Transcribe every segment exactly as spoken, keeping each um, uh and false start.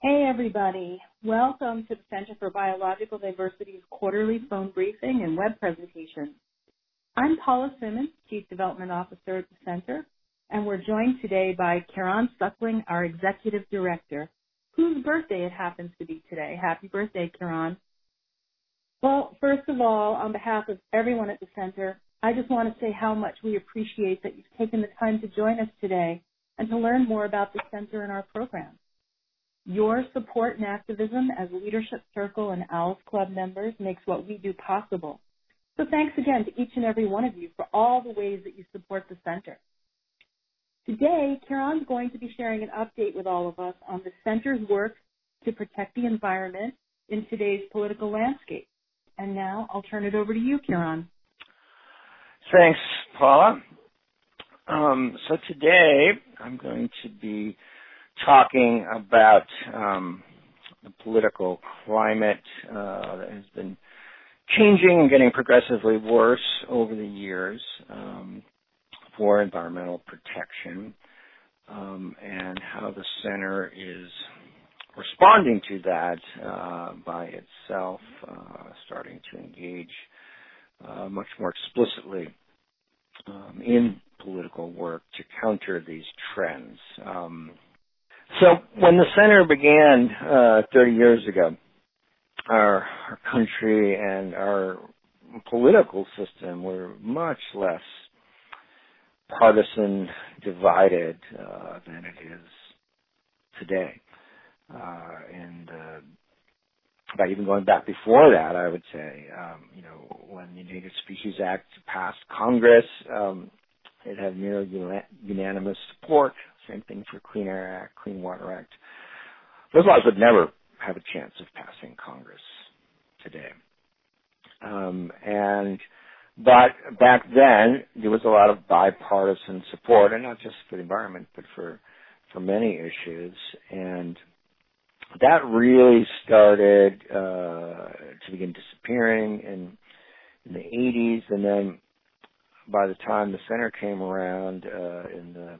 Hey, everybody. Welcome to the Center for Biological Diversity's quarterly phone briefing and web presentation. I'm Paula Simmons, Chief Development Officer at the Center, and we're joined today by Kieran Suckling, our Executive Director, whose birthday it happens to be today. Happy birthday, Kieran. Well, first of all, on behalf of everyone at the Center, I just want to say how much we appreciate that you've taken the time to join us today and to learn more about the Center and our program. Your support and activism as Leadership Circle and Owls Club members makes what we do possible. So thanks again to each and every one of you for all the ways that you support the Center. Today, Kieran's going to be sharing an update with all of us on the Center's work to protect the environment in today's political landscape. And now I'll turn it over to you, Kieran. Thanks, Paula. Um, so today I'm going to be talking about um, the political climate uh, that has been changing and getting progressively worse over the years um, for environmental protection, um, and how the Center is responding to that uh, by itself, uh, starting to engage uh, much more explicitly um, in political work to counter these trends. Um, So when the Center began uh, thirty years ago, our, our country and our political system were much less partisan divided uh, than it is today. Uh, and uh, by even going back before that, I would say, um, you know, when the Endangered Species Act passed Congress, um, it had near unanimous support. Same thing for Clean Air Act, Clean Water Act. Those laws would never have a chance of passing Congress today. Um, and but back then there was a lot of bipartisan support, and not just for the environment, but for for many issues. And that really started uh, to begin disappearing in, in the eighties, and then by the time the Center came around uh, in the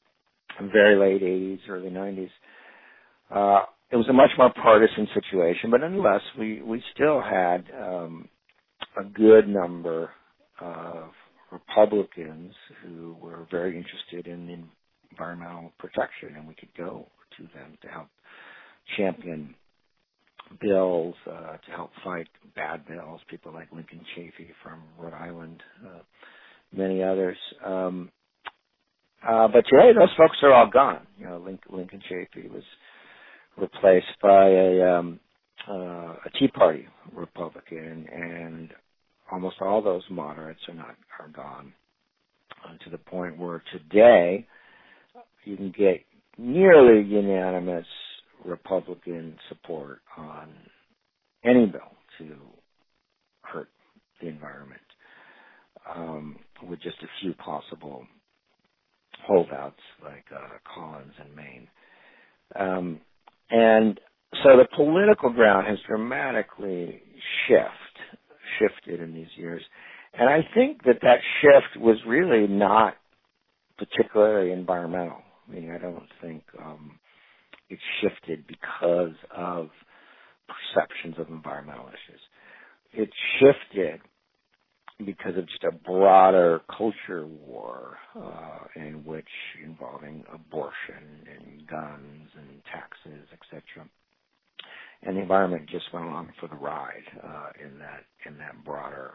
very late eighties, early nineties, uh, it was a much more partisan situation, but nonetheless, we, we still had um, a good number of Republicans who were very interested in environmental protection, and we could go to them to help champion bills, uh, to help fight bad bills, people like Lincoln Chafee from Rhode Island, uh, many others. Um, Uh, but today, those folks are all gone. You know, Lincoln, Lincoln Chafee was replaced by a, um, uh, a Tea Party Republican, and almost all those moderates are not are gone. Uh, to the point where today you can get nearly unanimous Republican support on any bill to hurt the environment, um, with just a few possible holdouts like uh, Collins and Maine. Um, and so the political ground has dramatically shift, shifted in these years. And I think that that shift was really not particularly environmental. I mean, I don't think um, it shifted because of perceptions of environmental issues. It shifted because of just a broader culture war uh, in which involving abortion and guns and taxes, et cetera. And the environment just went along for the ride uh, in that in that broader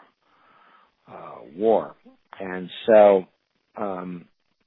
uh, war. And so, um,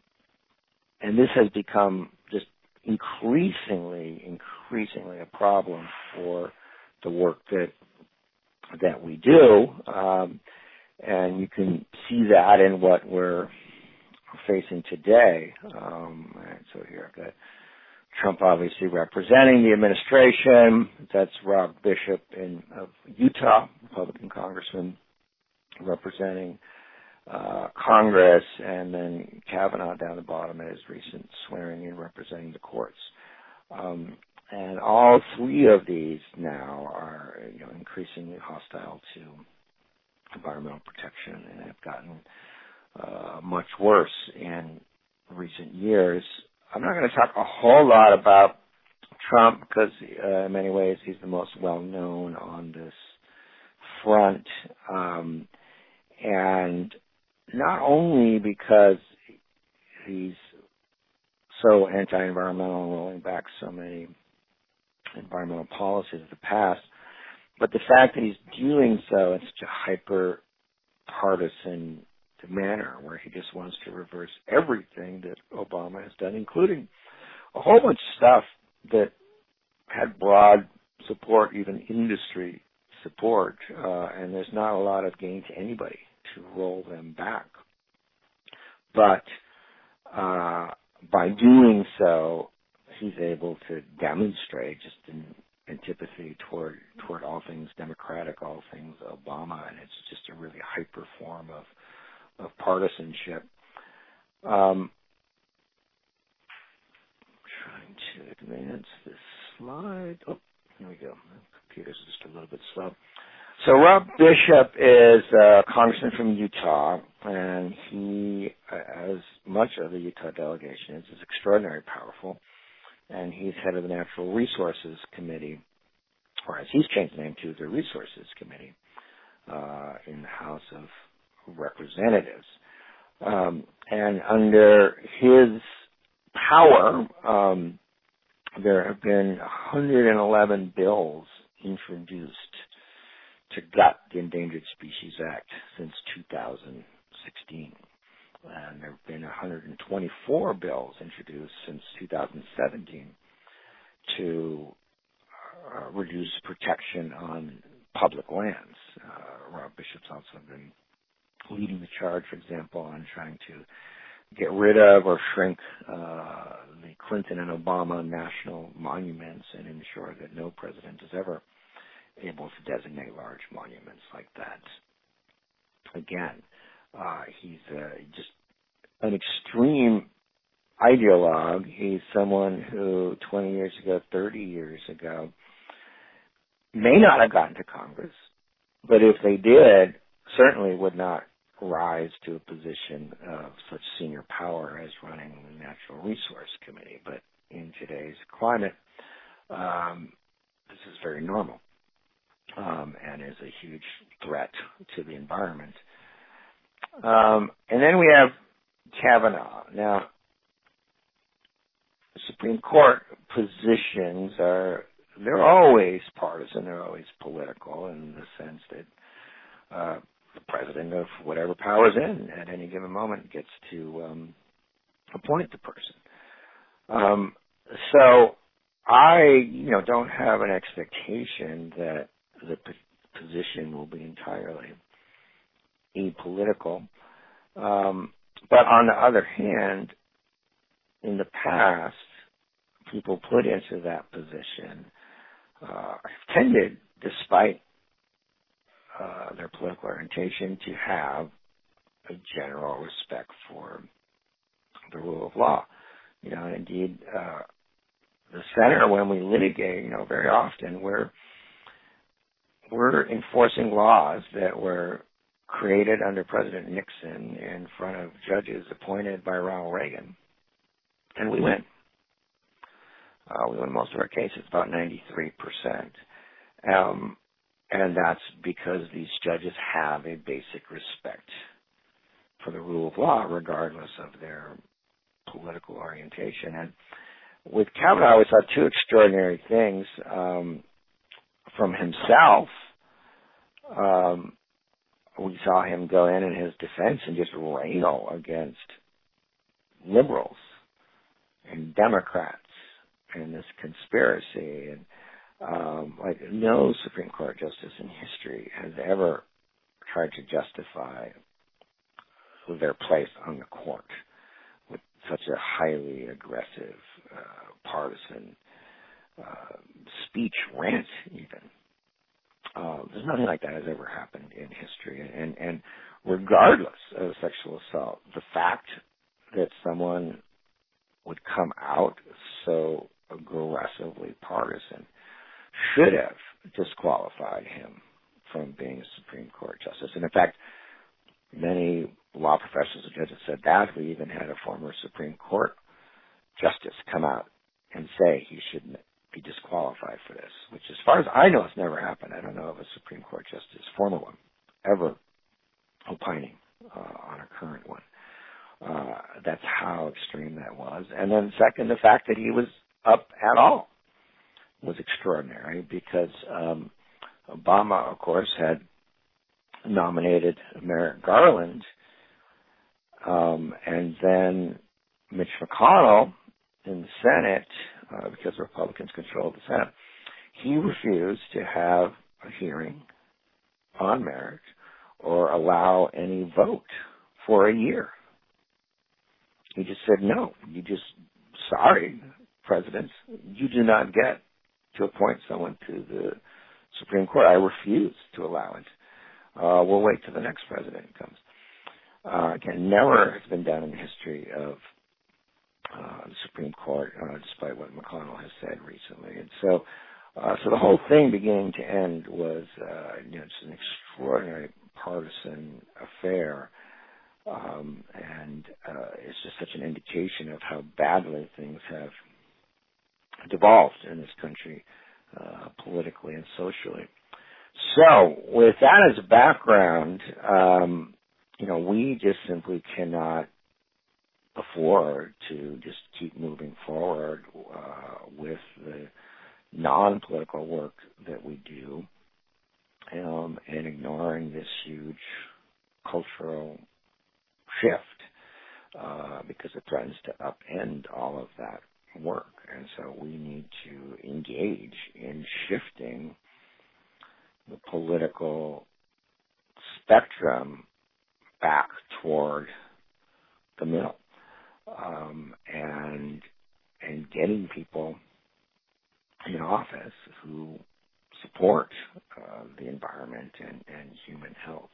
and this has become just increasingly, increasingly a problem for the work that that we do. Um, And you can see that in what we're facing today. Um, right, so here I've got Trump obviously representing the administration. That's Rob Bishop in, of Utah, Republican congressman, representing uh, Congress, and then Kavanaugh down the bottom at his recent swearing in representing the courts. Um, and all three of these now are, you know, increasingly hostile to environmental protection, and have gotten uh, much worse in recent years. I'm not going to talk a whole lot about Trump because uh, in many ways he's the most well-known on this front. Um, and not only because he's so anti-environmental and rolling back so many environmental policies of the past, but the fact that he's doing so in such a hyper-partisan manner where he just wants to reverse everything that Obama has done, including a whole bunch of stuff that had broad support, even industry support, uh, and there's not a lot of gain to anybody to roll them back. But uh, by doing so, he's able to demonstrate just an antipathy toward toward all things democratic, all things Obama, and it's just a really hyper form of of partisanship. Um, trying to advance this slide. Oh, here we go. My computer's just a little bit slow. So Rob Bishop is a congressman from Utah, and he, as much of the Utah delegation, is, is extraordinarily powerful, and he's head of the Natural Resources Committee, or as he's changed the name to, the Resources Committee uh, in the House of Representatives. Um, and under his power, um, there have been one hundred eleven bills introduced to gut the Endangered Species Act since two thousand sixteen. And there have been one hundred twenty-four bills introduced since two thousand seventeen to uh, reduce protection on public lands. Uh, Rob Bishop's also been leading the charge, for example, on trying to get rid of or shrink uh, the Clinton and Obama national monuments and ensure that no president is ever able to designate large monuments like that. Again, uh, he's uh, just an extreme ideologue. He's someone who twenty years ago, thirty years ago, may not have gotten to Congress, but if they did, certainly would not rise to a position of such senior power as running the Natural Resource Committee. But in today's climate, um, this is very normal um, and is a huge threat to the environment. Um, and then we have Kavanaugh. Now, the Supreme Court positions are, they're always partisan, they're always political in the sense that uh, the president of whatever power is in at any given moment gets to um, appoint the person. Um, so I, you know, don't have an expectation that the p- position will be entirely apolitical. Um, but on the other hand, in the past, people put into that position uh, tended, despite uh, their political orientation, to have a general respect for the rule of law. You know, and indeed, uh, the center, when we litigate, you know, very often we're we're enforcing laws that were created under President Nixon in front of judges appointed by Ronald Reagan, and we win. Uh, we win most of our cases, about ninety-three percent. Um, and that's because these judges have a basic respect for the rule of law, regardless of their political orientation. And with Kavanaugh, we saw two extraordinary things um, from himself. Um, we saw him go in in his defense and just rail against liberals and Democrats and this conspiracy. And um, like no Supreme Court justice in history has ever tried to justify their place on the court with such a highly aggressive, uh, partisan uh, speech rant, even. Uh, there's nothing like that has ever happened in history. And, and regardless of sexual assault, the fact that someone would come out so aggressively partisan should have disqualified him from being a Supreme Court justice. And in fact, many law professors and judges said that. We even had a former Supreme Court justice come out and say he shouldn't be disqualified for this, which as far as I know has never happened. I don't know of a Supreme Court justice, former one, ever opining uh, on a current one. Uh, that's how extreme that was. And then second, the fact that he was up at all was extraordinary because um, Obama, of course, had nominated Merrick Garland, um, and then Mitch McConnell in the Senate, uh, because Republicans controlled the Senate, he refused to have a hearing on Merrick or allow any vote for a year. He just said, no, you just, sorry, presidents, you do not get to appoint someone to the Supreme Court. I refuse to allow it. Uh, we'll wait till the next president comes. Uh, again, never has been done in the history of uh, the Supreme Court, uh, despite what McConnell has said recently. And so, uh, so the whole thing, beginning to end, was uh, you know, just an extraordinary partisan affair. Um, and uh, it's just such an indication of how badly things have devolved in this country, uh, politically and socially. So, with that as a background, um, you know, we just simply cannot afford to just keep moving forward uh, with the non-political work that we do, um, and ignoring this huge cultural shift, uh, because it threatens to upend all of that work. And so we need to engage in shifting the political spectrum back toward the middle, um, and and getting people in office who support uh, the environment and, and human health.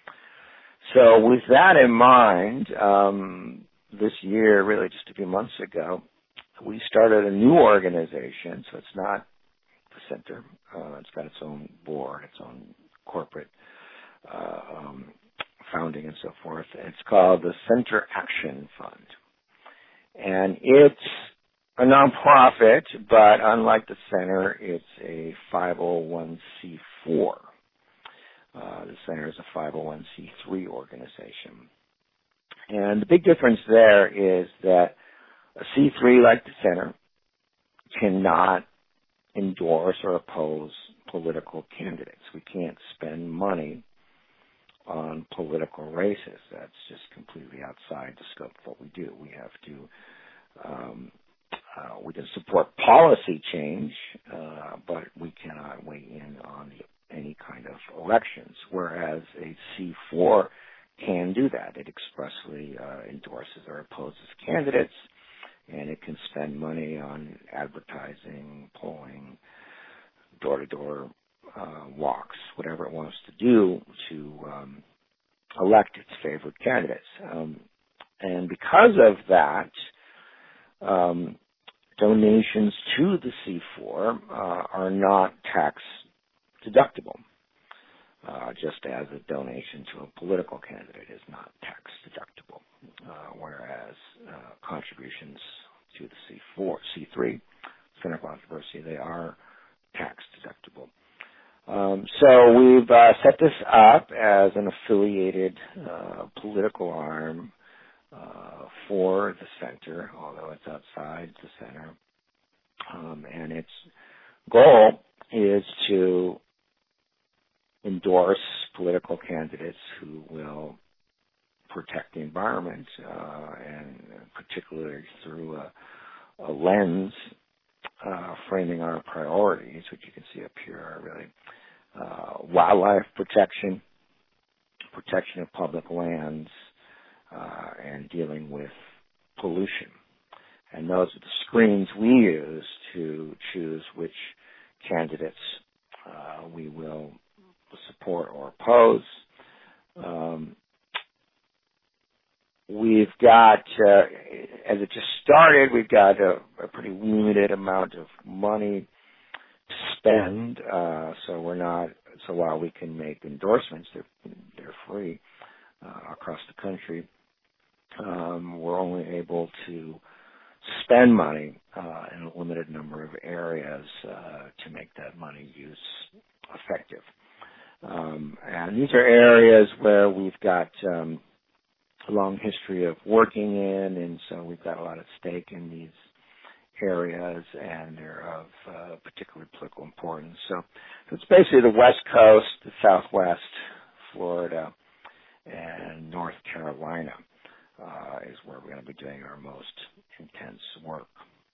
So with that in mind, um, this year, really just a few months ago, we started a new organization. So it's not the center. Uh, it's got its own board, its own corporate uh, um, founding and so forth. It's called the Center Action Fund. And it's a nonprofit, but unlike the center, it's a five oh one c four. Uh, the center is a five oh one c three organization. And the big difference there is that a C three like the center cannot endorse or oppose political candidates. We can't spend money on political races. That's just completely outside the scope of what we do. We have to, um, uh, we can support policy change, uh, but we cannot weigh in on the any kind of elections, whereas a C four can do that. It expressly uh, endorses or opposes candidates, and it can spend money on advertising, polling, door-to-door uh, walks, whatever it wants to do to um, elect its favorite candidates. Um, and because of that, um, donations to the C four uh, are not tax deductible, uh, just as a donation to a political candidate is not tax deductible, uh, whereas uh, contributions to the C four, C three, Center of Controversy, they are tax deductible. Um, so we've uh, set this up as an affiliated uh, political arm uh, for the center, although it's outside the center, um, and its goal is to endorse political candidates who will protect the environment, uh, and particularly through a, a lens uh, framing our priorities, which you can see up here are really uh, wildlife protection, protection of public lands, uh, and dealing with pollution. And those are the screens we use to choose which candidates uh, we will support or oppose. Um, we've got, uh, as it just started, we've got a, a pretty limited amount of money to spend, uh, so we're not, so while we can make endorsements, they're, they're free uh, across the country, um, we're only able to spend money uh, in a limited number of areas uh, to make that money use effective. Um, and these are areas where we've got um, a long history of working in, and so we've got a lot at stake in these areas, and they're of uh, particular political importance. So, so it's basically the West Coast, the Southwest, Florida, and North Carolina uh, is where we're going to be doing our most intense work.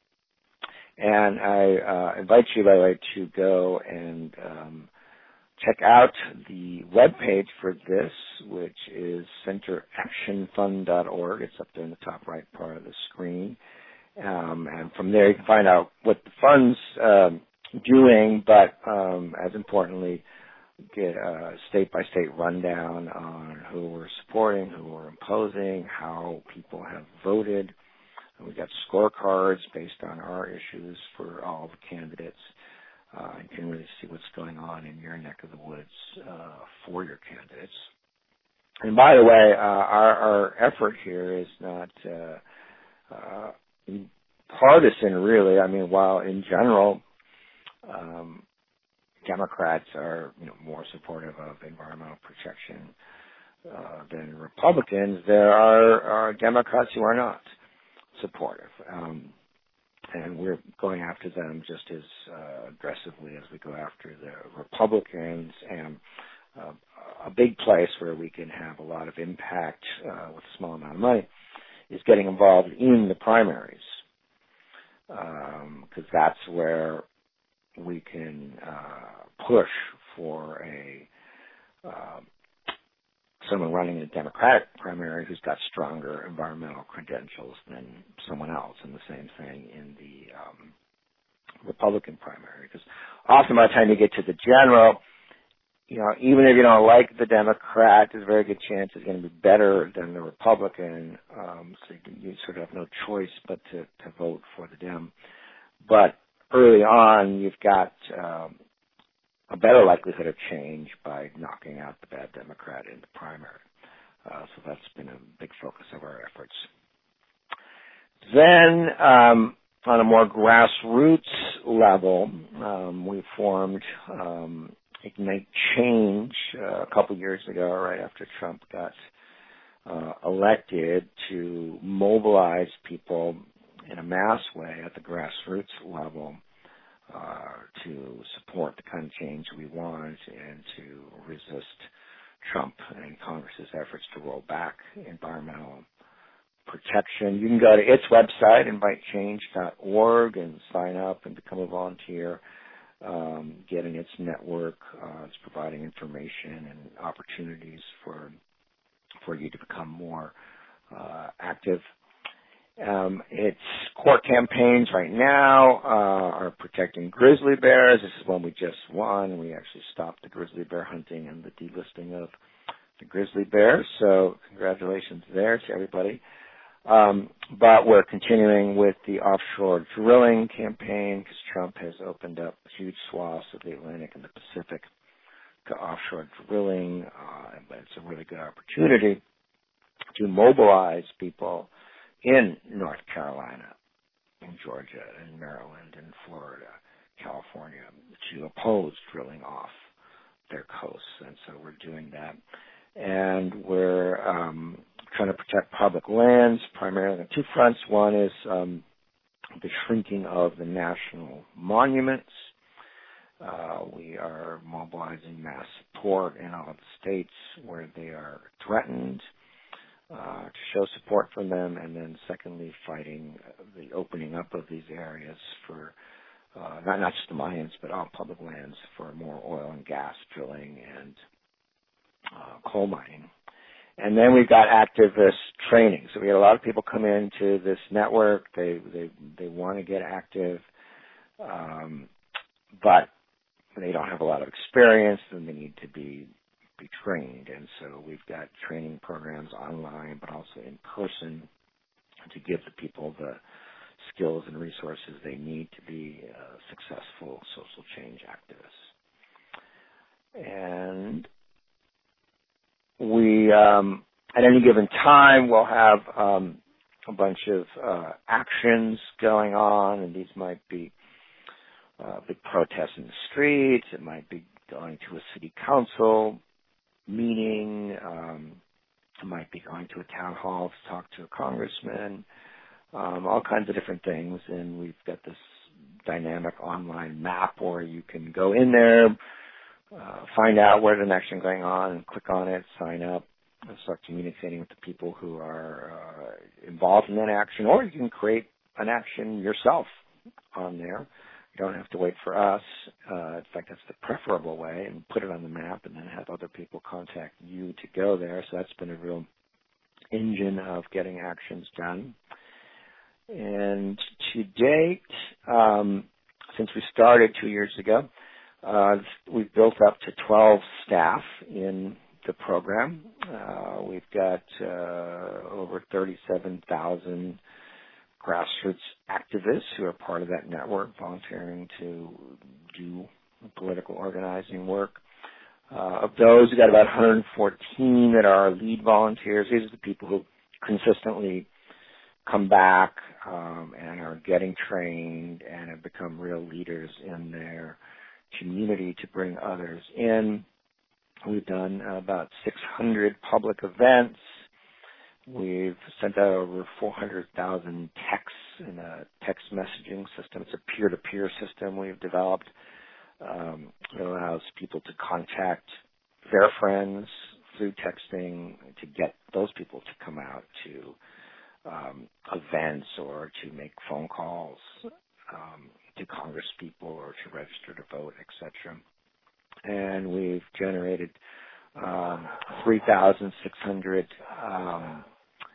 And I uh, invite you, by the way, to go and um, check out the webpage for this, which is center action fund dot org. It's up there in the top right part of the screen. Um, and from there you can find out what the fund's um, doing, but um, as importantly, get a state-by-state rundown on who we're supporting, who we're opposing, how people have voted. And we've got scorecards based on our issues for all the candidates. Uh, you can really see what's going on in your neck of the woods uh, for your candidates. And by the way, uh, our, our effort here is not uh, uh, partisan, really. I mean, while in general, um, Democrats are, you know, more supportive of environmental protection uh, than Republicans, there are, are Democrats who are not supportive. Um, and we're going after them just as uh, aggressively as we go after the Republicans. And uh, a big place where we can have a lot of impact uh, with a small amount of money is getting involved in the primaries, because um, that's where we can uh, push for a uh, someone running a Democratic primary who's got stronger environmental credentials than someone else, and the same thing in the um, Republican primary. Because often by the time you get to the general, you know, even if you don't like the Democrat, there's a very good chance it's going to be better than the Republican. Um, so you, you sort of have no choice but to, to vote for the Dem. But early on, you've got um, a better likelihood of change by knocking out the bad Democrat in the primary. Uh, so that's been a big focus of our efforts. Then, um, on a more grassroots level, um, we formed um, Ignite Change uh, a couple years ago, right after Trump got uh, elected, to mobilize people in a mass way at the grassroots level uh, to support the kind of change we want and to resist Trump and Congress's efforts to roll back environmental protection. You can go to its website, invite change dot org, and sign up and become a volunteer. Um, get in its network. Uh, it's providing information and opportunities for for you to become more uh, active. Um, its core campaigns right now uh, are protecting grizzly bears. This is one we just won. We actually stopped the grizzly bear hunting and the delisting of the grizzly bears. So congratulations there to everybody. Um, but we're continuing with the offshore drilling campaign because Trump has opened up huge swaths of the Atlantic and the Pacific to offshore drilling. Uh, but it's a really good opportunity to mobilize people in North Carolina, in Georgia, in Maryland, in Florida, California, to oppose drilling off their coasts. And so we're doing that. And we're um, trying to protect public lands primarily on two fronts. One is um, the shrinking of the national monuments. Uh, we are mobilizing mass support in all of the states where they are threatened uh, to show support for them. And then secondly, fighting the opening up of these areas for uh, not, not just the monuments, but all public lands for more oil and gas drilling and Uh, coal mining. And then we've got activist training. So we had a lot of people come into this network. They they they want to get active, um, but they don't have a lot of experience, and they need to be be trained. And so we've got training programs online, but also in person, to give the people the skills and resources they need to be uh, successful social change activists. And we, um, at any given time, will have um, a bunch of uh, actions going on, and these might be uh, big protests in the streets. It might be going to a city council meeting. Um, it might be going to a town hall to talk to a congressman. Um, all kinds of different things, and we've got this dynamic online map where you can go in there, uh, find out where's an action going on, and click on it, sign up, and start communicating with the people who are uh, involved in that action, or you can create an action yourself on there. You don't have to wait for us. Uh, in fact, that's the preferable way, and put it on the map and then have other people contact you to go there. So that's been a real engine of getting actions done. And to date, um, since we started two years ago, uh, we've built up to twelve staff in the program. Uh, we've got uh, over thirty-seven thousand grassroots activists who are part of that network, volunteering to do political organizing work. Uh, of those, we've got about one hundred fourteen that are our lead volunteers. These are the people who consistently come back um, and are getting trained and have become real leaders in their community to bring others in. We've done about six hundred public events. We've sent out over four hundred thousand texts in a text messaging system. It's a peer-to-peer system we've developed. Um, it allows people to contact their friends through texting to get those people to come out to um, events or to make phone calls um, to Congress people or to register to vote, et cetera. And we've generated um, three thousand six hundred um,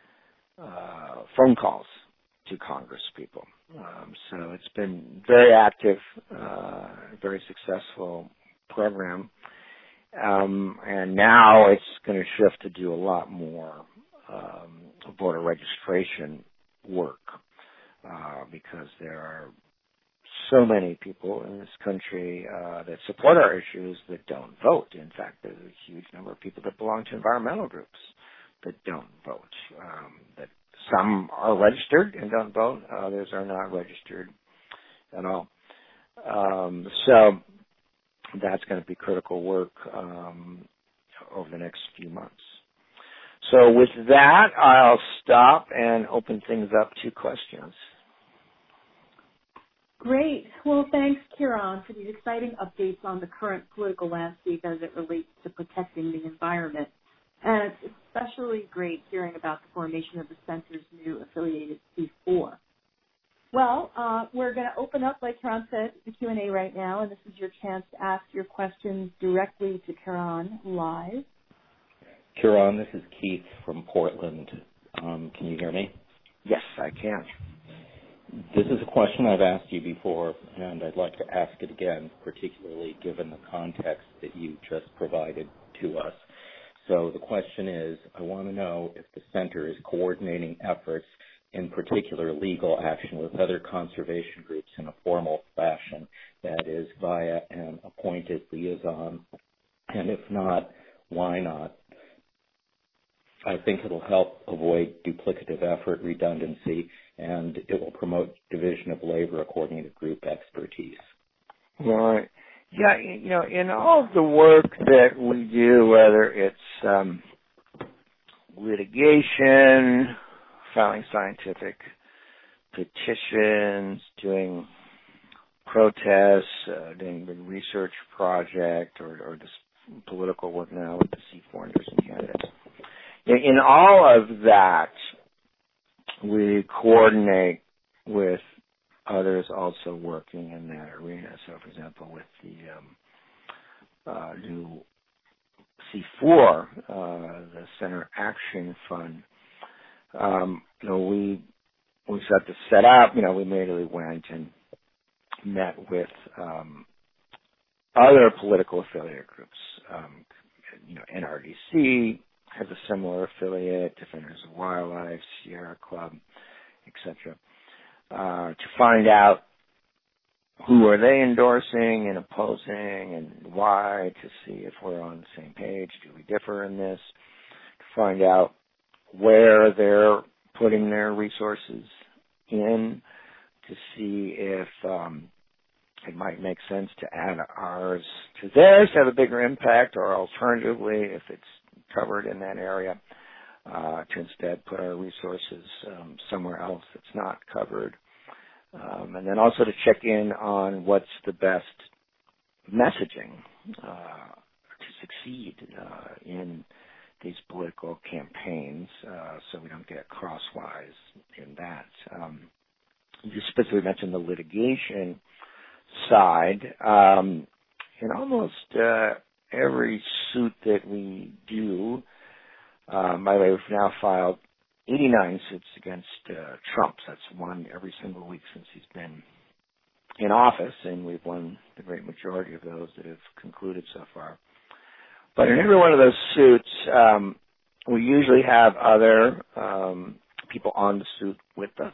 uh, phone calls to Congress people. Um, so it's been very active, uh, very successful program. Um, and now it's going to shift to do a lot more um, voter registration work uh, because there are so many people in this country uh, that support our issues that don't vote. In fact, there's a huge number of people that belong to environmental groups that don't vote. Um, that some are registered and don't vote. Others are not registered at all. Um, so that's going to be critical work um, over the next few months. So with that, I'll stop and open things up to questions. Great. Well, thanks, Kieran, for these exciting updates on the current political landscape as it relates to protecting the environment. And it's especially great hearing about the formation of the Center's new affiliated C four. Well, uh, we're going to open up, like Kieran said, the Q and A right now, and this is your chance to ask your questions directly to Kieran live. Kieran, this is Keith from Portland. Um, can you hear me? Yes, I can. This is a question I've asked you before, and I'd like to ask it again, particularly given the context that you just provided to us. So the question is, I want to know if the Center is coordinating efforts, in particular legal action, with other conservation groups in a formal fashion, that is, via an appointed liaison, and if not, why not? I think it'll help avoid duplicative effort, redundancy, and it will promote division of labor according to group expertise. Right. Yeah, you know, in all of the work that we do, whether it's um, litigation, filing scientific petitions, doing protests, uh, doing the research project, or, or this political work now with the C four endorsing candidates. In, in all of that, we coordinate with others also working in that arena. So, for example, with the um, uh, new C four, uh, the Center Action Fund, um, you know, we we set to set up. You know, we immediately went and met with um, other political affiliate groups. Um, you know, N R D C has a similar affiliate, Defenders of Wildlife, Sierra Club, et cetera, uh, to find out who are they endorsing and opposing and why, to see if we're on the same page, do we differ in this, to find out where their putting their resources in to see if um, it might make sense to add ours to theirs to have a bigger impact, or alternatively, if it's covered in that area, uh, to instead put our resources um, somewhere else that's not covered. Um, and then also to check in on what's the best messaging uh, to succeed uh, in these political campaigns, uh, so we don't get crosswise in that. Um, you specifically mentioned the litigation side. Um, in almost uh, every suit that we do, um, by the way, we've now filed eighty-nine suits against uh, Trump. That's one every single week since he's been in office, and we've won the great majority of those that have concluded so far. But in every one of those suits, um, we usually have other um, people on the suit with us.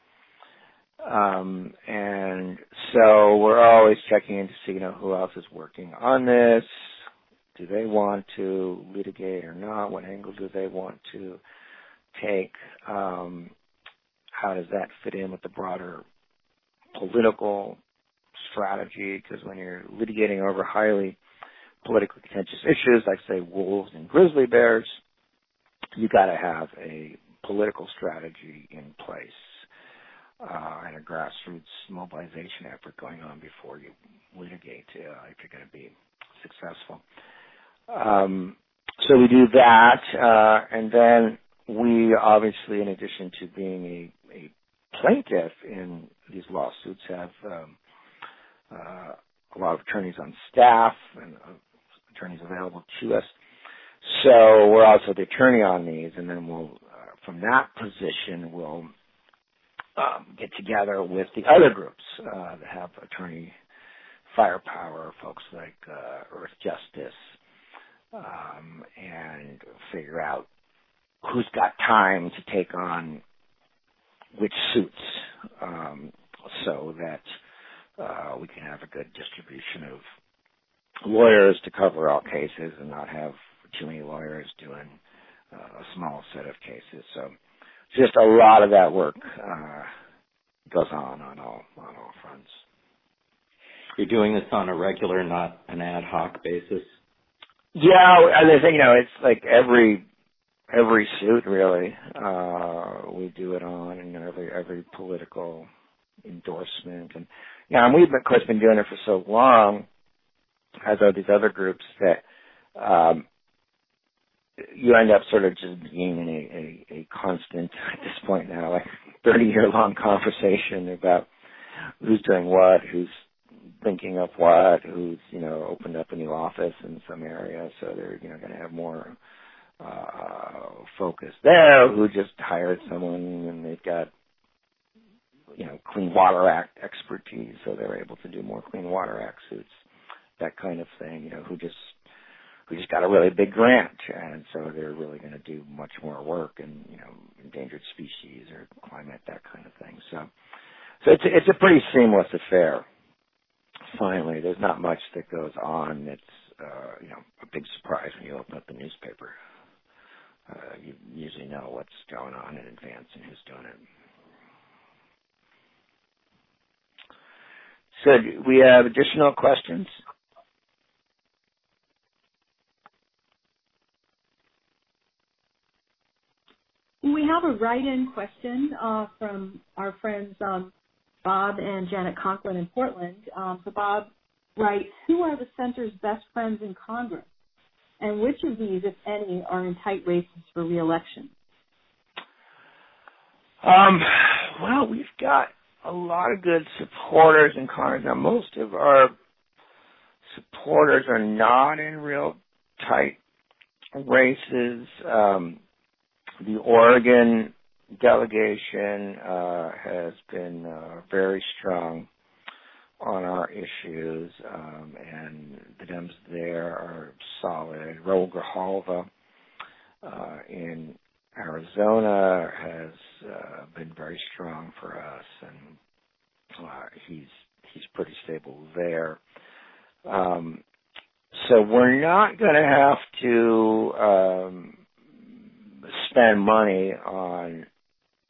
Um, and so we're always checking in to see, you know, who else is working on this. Do they want to litigate or not? What angle do they want to take? Um, how does that fit in with the broader political strategy? Because when you're litigating over highly politically contentious issues, like, say, wolves and grizzly bears, you got to have a political strategy in place uh, and a grassroots mobilization effort going on before you litigate uh, if you're going to be successful. Um, so we do that, uh, and then we obviously, in addition to being a, a plaintiff in these lawsuits, have um, uh, a lot of attorneys on staff and uh, attorneys available to us. So we're also the attorney on these, and then we'll, uh, from that position, we'll um, get together with the other groups uh, that have attorney firepower, folks like uh, Earth Justice, um, and figure out who's got time to take on which suits, um, so that uh, we can have a good distribution of lawyers to cover all cases and not have too many lawyers doing uh, a small set of cases. So just a lot of that work uh, goes on on all on all fronts. You're doing this on a regular, not an ad hoc basis? Yeah, and the thing, you know, it's like every every suit really uh, we do it on, and every every political endorsement, and yeah, and we've of course been doing it for so long, as are these other groups, that um, you end up sort of just being in a, a, a constant, at this point now, like thirty-year-long conversation about who's doing what, who's thinking of what, who's, you know, opened up a new office in some area, so they're, you know, going to have more uh, focus there, who just hired someone and they've got, you know, Clean Water Act expertise, so they're able to do more Clean Water Act suits, that kind of thing, you know, who just who just got a really big grant, and so they're really going to do much more work in, you know, endangered species or climate, that kind of thing. So, so it's it's a pretty seamless affair. Finally, there's not much that goes on that's uh, you know, a big surprise when you open up the newspaper. Uh, you usually know what's going on in advance and who's doing it. So, do we have additional questions? We have a write-in question uh, from our friends um, Bob and Janet Conklin in Portland. Um, so Bob writes, who are the center's best friends in Congress? And which of these, if any, are in tight races for re-election? Um, well, we've got a lot of good supporters in Congress. Now, most of our supporters are not in real tight races. Um, the Oregon delegation uh, has been uh, very strong on our issues, um, and the Dems there are solid. Raul Grijalva uh, in Arizona has uh, been very strong for us, and uh, he's he's pretty stable there. Um, so we're not going to have to um, spend money on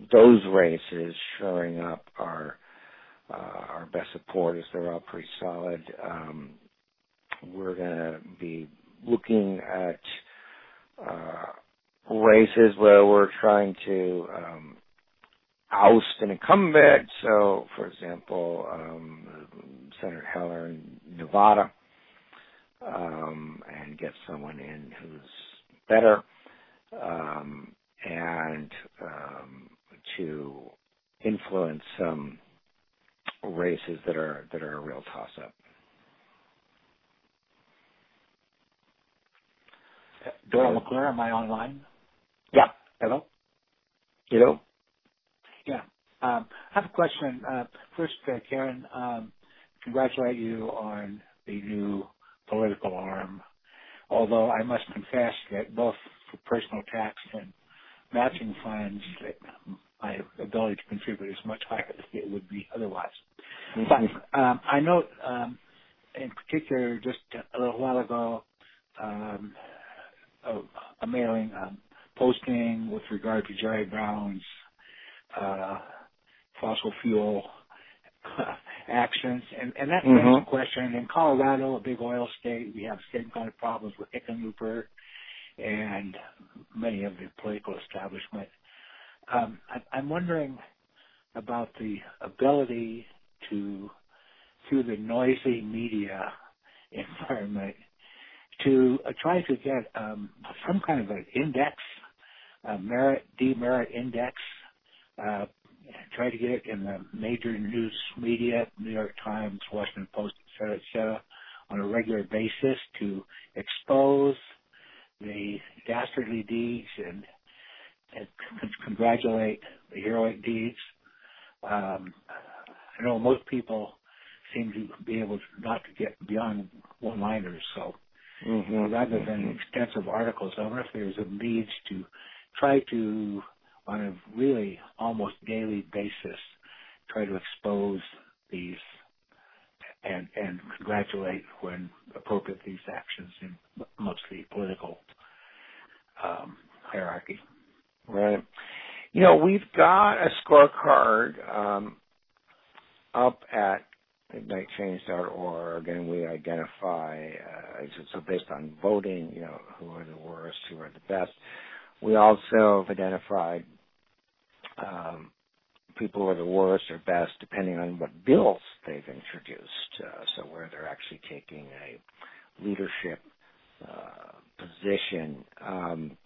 those races showing up are uh, our best supporters. They're all pretty solid. Um, we're going to be looking at uh, races where we're trying to um, oust an incumbent. So, for example, um, Senator Heller in Nevada, um, and get someone in who's better, um, and um, to influence some races that are that are a real toss-up. Doyle McClure, am I online? Yeah. Hello? Hello? Yeah. Um, I have a question. Uh, first, uh, Karen, um, congratulate you on the new political arm, although I must confess that both for personal tax and matching funds, that my ability to contribute is much higher than it would be otherwise. Mm-hmm. But um, I note, um, in particular, just a little while ago, um, a, a mailing um, posting with regard to Jerry Brown's uh, fossil fuel actions, and, and that mm-hmm. begs the question. In Colorado, a big oil state, we have the same kind of problems with Hickenlooper and many of the political establishment. Um, I, I'm wondering about the ability to, through the noisy media environment, to uh, try to get um, some kind of an index, a merit, demerit index, uh, try to get it in the major news media, New York Times, Washington Post, et cetera, et cetera, on a regular basis to expose the dastardly deeds and, and c- congratulate the heroic deeds. Um, I know most people seem to be able to not to get beyond one-liners, so Mm-hmm. rather than extensive articles, I wonder if there's a need to try to, on a really almost daily basis, try to expose these and, and congratulate when appropriate these actions in mostly political um, hierarchy. Right. You know, we've got a scorecard um, up at ignite change dot org, and we identify, uh, so based on voting, you know, who are the worst, who are the best. We also have identified um, people who are the worst or best depending on what bills they've introduced, uh, so where they're actually taking a leadership uh, position. Um,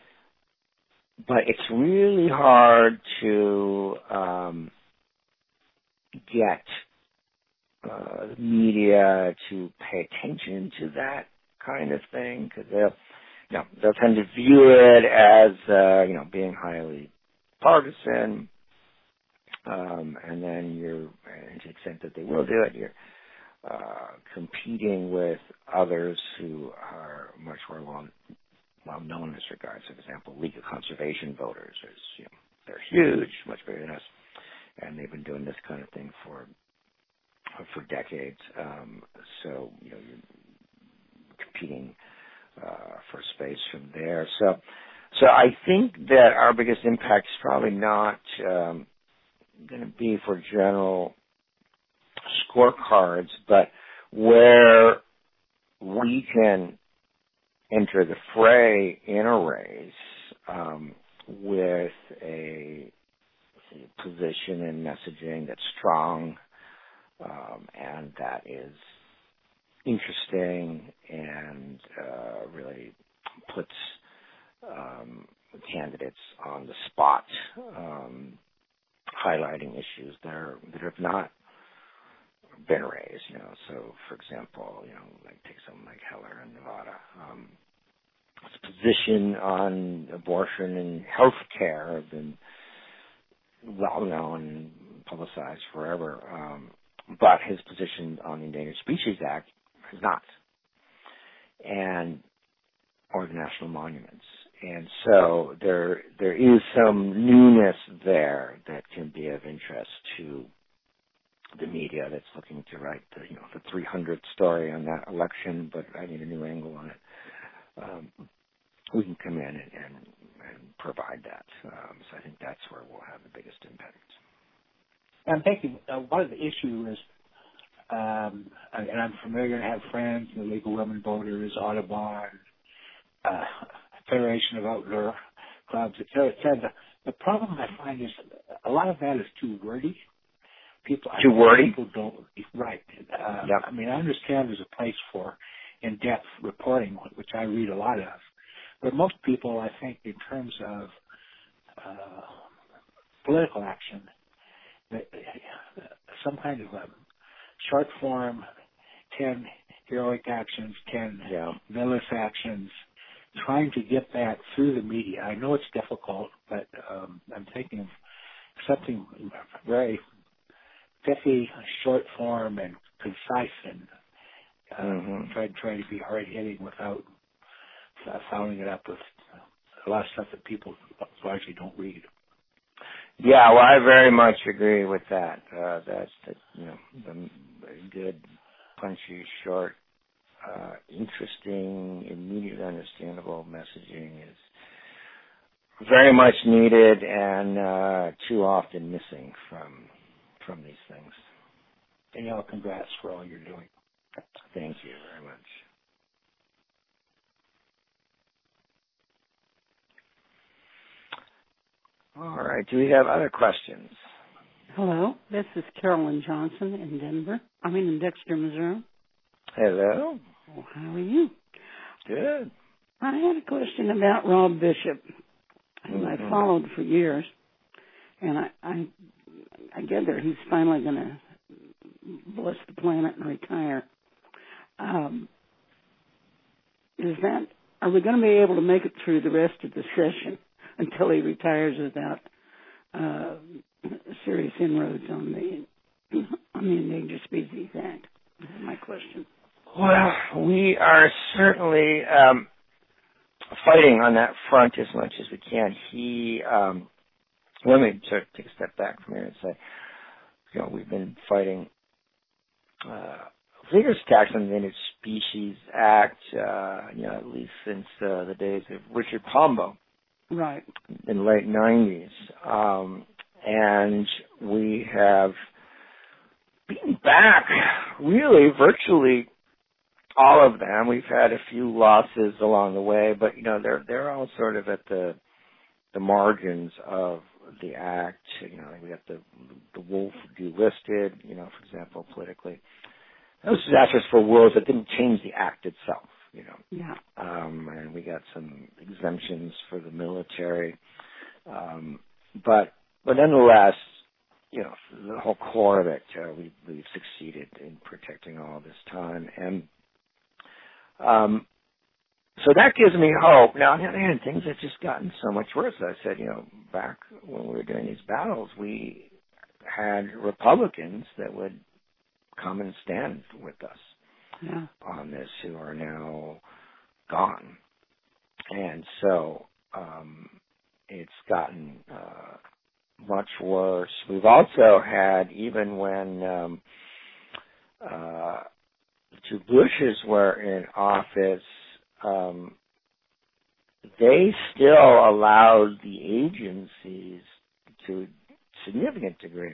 but it's really hard to um, get uh, the media to pay attention to that kind of thing, because they'll, you know, they'll tend to view it as, uh, you know, being highly partisan, um, and then you're, and to the extent that they will do it, you're uh, competing with others who are much more well, well known in this regard. So, for example, League of Conservation Voters is, you know, they're huge, much bigger than us, and they've been doing this kind of thing for for decades. Um, so, you know, you're competing uh, for space from there. So, so I think that our biggest impact is probably not um, going to be for general scorecards, but where we can enter the fray in a race um, with a, a position and messaging that's strong, um, and that is interesting and uh, really puts um, candidates on the spot, um, highlighting issues that are that have not been raised. You know, so for example, you know, like take someone like Heller in Nevada. Um, his position on abortion and health care have been well known, publicized forever. Um, but his position on the Endangered Species Act has not, and or the national monuments. And so there there is some newness there that can be of interest to the media that's looking to write the, you know, the three hundredth story on that election, but I need a new angle on it. Um, we can come in and, and, and provide that. Um, so I think that's where we'll have the biggest impact. I'm thinking uh, one of the issue is, um, and I'm familiar and have friends in the League of Women Voters, Audubon, uh, Federation of Outdoor Clubs, et cetera, et cetera. The problem I find is a lot of that is too wordy. People, too wordy? People don't, right. Uh, yep. I mean, I understand there's a place for in-depth reporting, which I read a lot of. But most people, I think, in terms of uh, political action, some kind of a short form, ten heroic actions, ten yeah. villainous actions, trying to get that through the media. I know it's difficult, but um, I'm thinking of something very pithy, short form, and concise, and uh, mm-hmm. try, try to be hard-hitting without uh, following it up with a lot of stuff that people largely don't read. Yeah, well, I very much agree with that. Uh, that's the, you know, the good, punchy, short, uh, interesting, immediately understandable messaging is very much needed and uh, too often missing from from these things. Danielle, congrats for all you're doing. Thank you very much. All right. Do we have other questions? Hello. This is Carolyn Johnson in Denver. I mean in Dexter, Missouri. Hello. Oh, how are you? Good. I had a question about Rob Bishop, who mm-hmm. I followed for years, and I, I, I gather he's finally going to bless the planet and retire. Um, is that? Are we going to be able to make it through the rest of the session until he retires without uh, serious inroads on the on the Endangered Species Act? This is my question. Well, we are certainly um, fighting on that front as much as we can. He, um, let me sort of take a step back from here and say, you know, we've been fighting uh, vigorous attacks on the Endangered Species Act, uh, you know, at least since uh, the days of Richard Pombo. Right. In the late nineties. Um, and we have beaten back really virtually all of them. We've had a few losses along the way, but, you know, they're they're all sort of at the the margins of the act. You know, we got the the wolf delisted, you know, for example, politically. Those disasters for wolves that didn't change the act itself. You know, yeah. Um, and we got some exemptions for the military, um, but but nonetheless, you know, the whole core of it, uh, we we've succeeded in protecting all this time, and um, so that gives me hope. Now, on the other hand, things have just gotten so much worse. I said, you know, back when we were doing these battles, we had Republicans that would come and stand with us. Yeah. On this, who are now gone, and so um, it's gotten uh, much worse. We've also had, even when um, uh, the two Bushes were in office, um, they still allowed the agencies to a significant degree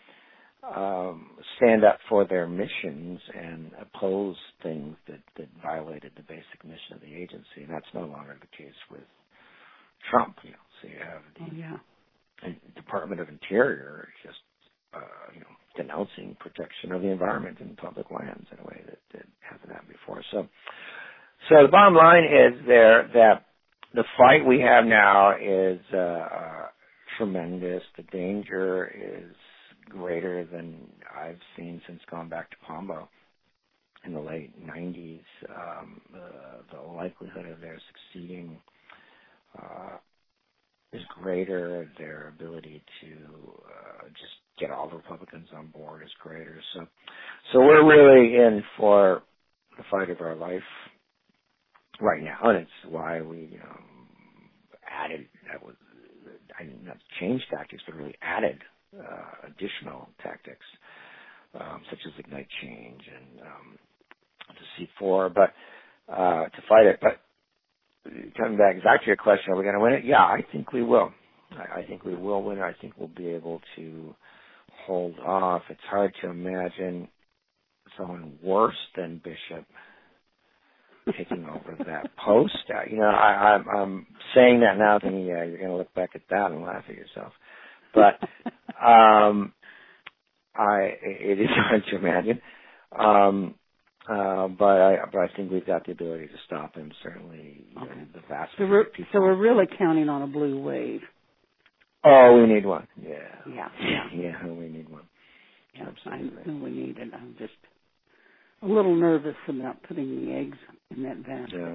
Um, stand up for their missions and oppose things that, that violated the basic mission of the agency, and that's no longer the case with Trump. You know, so you have the oh, yeah. Department of Interior just uh, you know denouncing protection of the environment and public lands in a way that, that hasn't happened before. So, so the bottom line is there that the fight we have now is uh, tremendous. The danger is greater than I've seen since going back to Pombo in the late nineties. Um, uh, the likelihood of their succeeding uh, is greater. Their ability to uh, just get all the Republicans on board is greater. So, so we're really in for the fight of our life right now, and it's why we you know, added. That was I didn't not change tactics, but really added Uh, additional tactics, um, such as ignite change and um, the C four, but uh, to fight it. But coming back exactly to your question, are we going to win it? Yeah, I think we will. I, I think we will win it. I think we'll be able to hold off. It's hard to imagine someone worse than Bishop taking over that post. Uh, you know, I, I'm, I'm saying that now, thinking, yeah, you're going to look back at that and laugh at yourself. But um, I, it is hard to imagine. Um, uh, but I, but I think we've got the ability to stop him. Certainly, okay. know, the vast so majority we're, of people. So we're really counting on a blue wave. Oh, we need one. Yeah. Yeah. Yeah. Yeah, we need one. Yeah, Absolutely. I know we need it. I'm just a little nervous about putting the eggs in that basket. Yeah.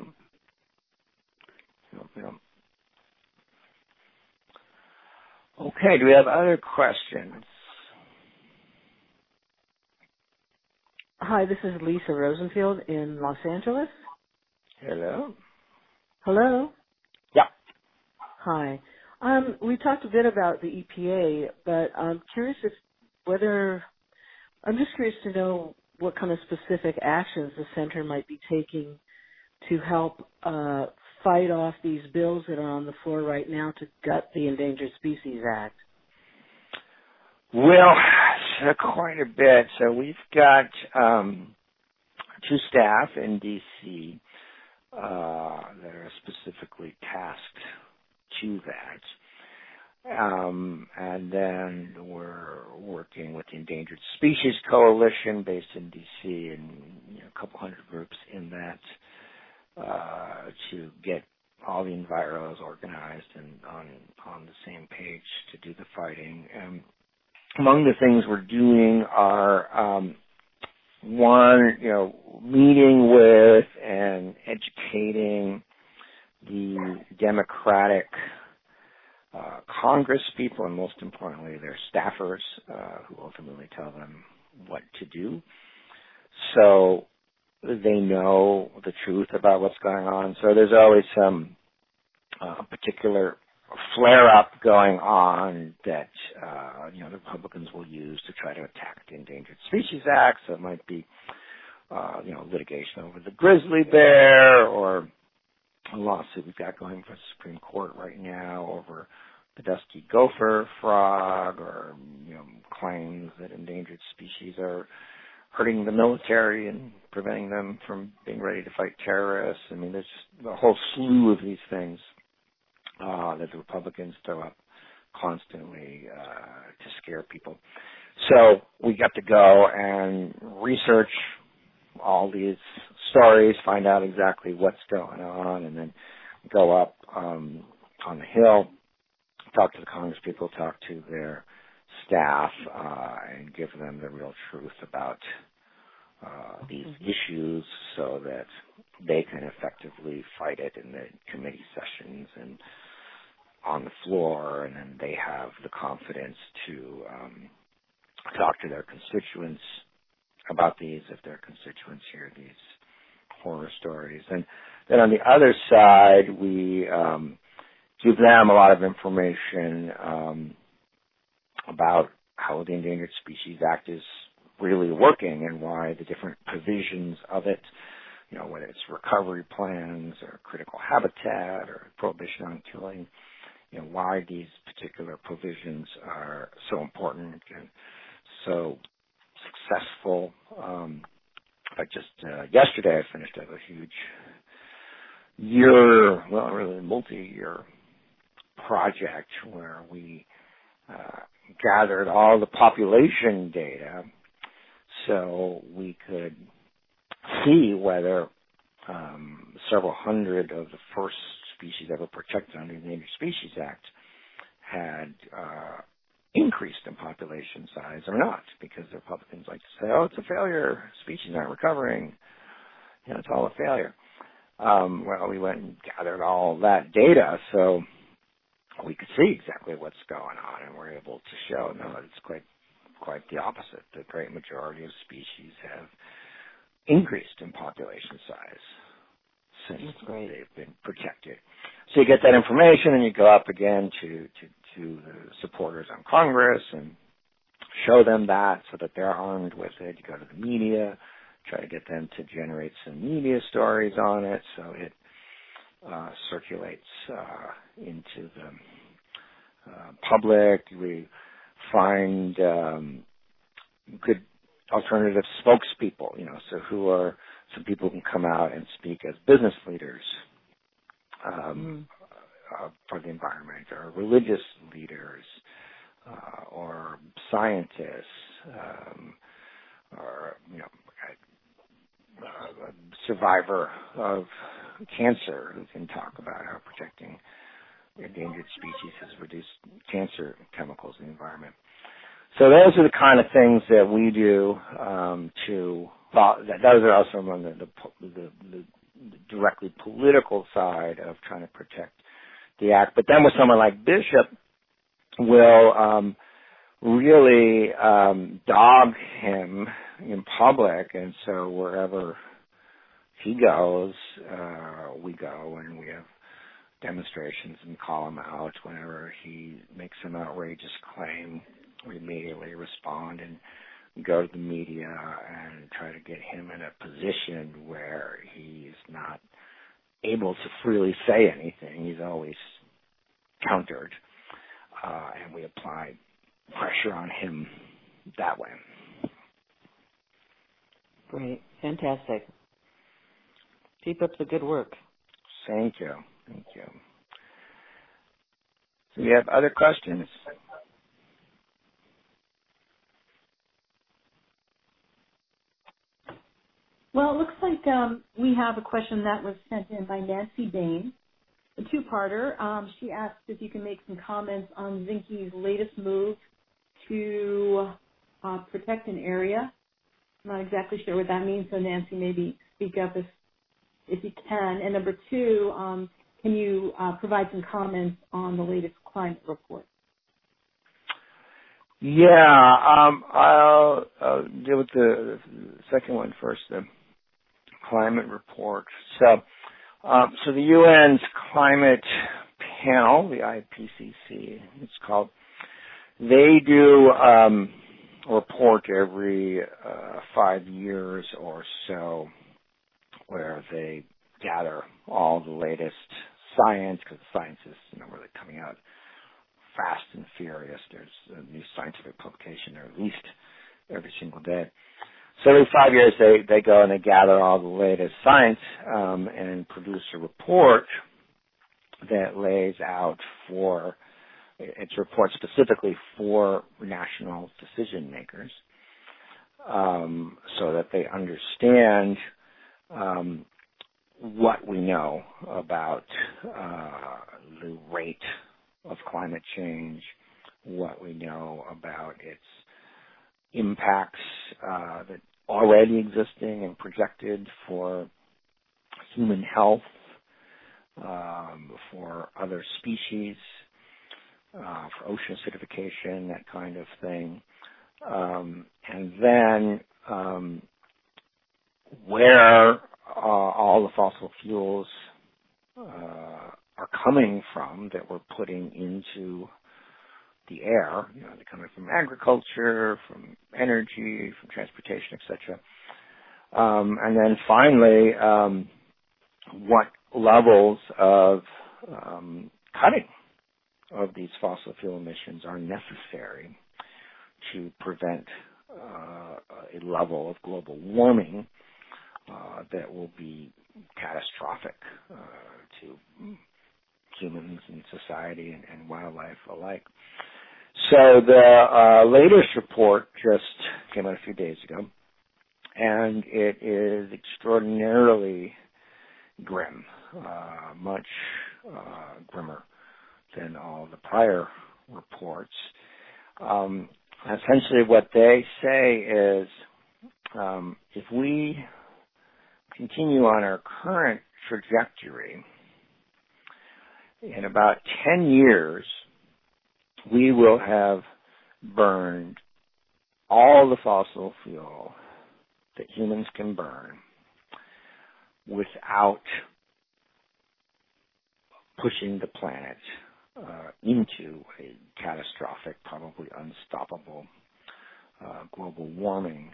Yeah. Yeah. Okay, do we have other questions? Hi, this is Lisa Rosenfield in Los Angeles. Hello. Hello. Yeah. Hi. Um, we talked a bit about the E P A, but I'm curious if whether I'm just curious to know what kind of specific actions the center might be taking to help uh, fight off these bills that are on the floor right now to gut the Endangered Species Act. Well, so quite a bit. So we've got um, two staff in D C uh, that are specifically tasked to that. Um, and then we're working with the Endangered Species Coalition based in D C and you know, a couple hundred groups in that uh, to get all the enviros organized and on on the same page to do the fighting. Um, among the things we're doing are um, one, you know, meeting with and educating the Democratic uh, Congress people, and most importantly, their staffers, uh, who ultimately tell them what to do, so they know the truth about what's going on. So there's always some uh, particular flare-up going on that uh, you know the Republicans will use to try to attack the Endangered Species Act. So it might be uh, you know litigation over the grizzly bear, or a lawsuit we've got going for the Supreme Court right now over the dusky gopher frog, or you know claims that endangered species are hurting the military and preventing them from being ready to fight terrorists. I mean, there's just a whole slew of these things uh, that the Republicans throw up constantly uh, to scare people. So we got to go and research all these stories, find out exactly what's going on, and then go up um, on the Hill, talk to the Congress people, talk to their staff, uh, and give them the real truth about uh, these mm-hmm. issues so that they can effectively fight it in the committee sessions and on the floor, and then they have the confidence to um, talk to their constituents about these if their constituents hear these horror stories. And then on the other side, we um, give them a lot of information um, about how the Endangered Species Act is really working and why the different provisions of it, you know, whether it's recovery plans or critical habitat or prohibition on killing, you know, why these particular provisions are so important and so successful. Um, in fact, just uh, yesterday I finished up a huge year, well, really multi-year project where we uh, gathered all the population data so we could see whether um, several hundred of the first species ever protected under the Endangered Species Act had uh, increased in population size or not, because the Republicans like to say, oh, it's a failure, species aren't recovering, you know, it's all a failure. Um, well, we went and gathered all that data so we could see exactly what's going on, and we're able to show, no, it's quite quite the opposite. The great majority of species have increased in population size since they've been protected. So you get that information, and you go up again to, to, to the supporters on Congress and show them that so that they're armed with it. You go to the media, try to get them to generate some media stories on it, so it uh, circulates uh, into the uh, public. We find um, good alternative spokespeople, you know, so who are some people who can come out and speak as business leaders um, mm. uh, for the environment, or religious leaders, uh, or scientists, um, or, you know, a survivor of cancer who can talk about how protecting endangered species has reduced cancer chemicals in the environment. So those are the kind of things that we do um, to. Well, those are also on the, the, the, the directly political side of trying to protect the act. But then with someone like Bishop, will um, really um, dog him in public, and so wherever he goes, uh, we go, and we have demonstrations and call him out whenever he makes an outrageous claim. We immediately respond and go to the media and try to get him in a position where he's not able to freely say anything. He's always countered, uh, and we apply pressure on him that way. Great. Fantastic. Keep up the good work. Thank you. Thank you. Do you have other questions? Well, it looks like um, we have a question that was sent in by Nancy Bain, a two-parter. Um, she asked if you can make some comments on Zinke's latest move to uh, protect an area. I'm not exactly sure what that means, so Nancy, maybe speak up if if you can. And number two, um, can you uh, provide some comments on the latest climate report? Yeah, um, I'll, I'll deal with the second one first, the climate report. So, um, so the U N's climate panel, the I P C C, it's called, they do um, a report every uh, five years or so where they gather all the latest science, because science is, you know, really coming out fast and furious. There's a new scientific publication there at least every single day. So every five years they, they go and they gather all the latest science um, and produce a report that lays out for, it's a report specifically for national decision makers um, so that they understand um, what we know about uh, the rate of climate change, what we know about its impacts uh, that already existing and projected for human health, um, for other species, uh, for ocean acidification, that kind of thing. Um, and then um, where uh, all the fossil fuels uh, are coming from that we're putting into the air, you know, they're coming from agriculture, from energy, from transportation, et cetera. Um, and then finally, um, what levels of um, cutting of these fossil fuel emissions are necessary to prevent uh, a level of global warming uh, that will be catastrophic uh, to humans and society and, and wildlife alike. So the uh, latest report just came out a few days ago, and it is extraordinarily grim, uh, much uh, grimmer than all the prior reports. Um, essentially what they say is um, if we continue on our current trajectory, in about ten years, we will have burned all the fossil fuel that humans can burn without pushing the planet uh, into a catastrophic, probably unstoppable uh, global warming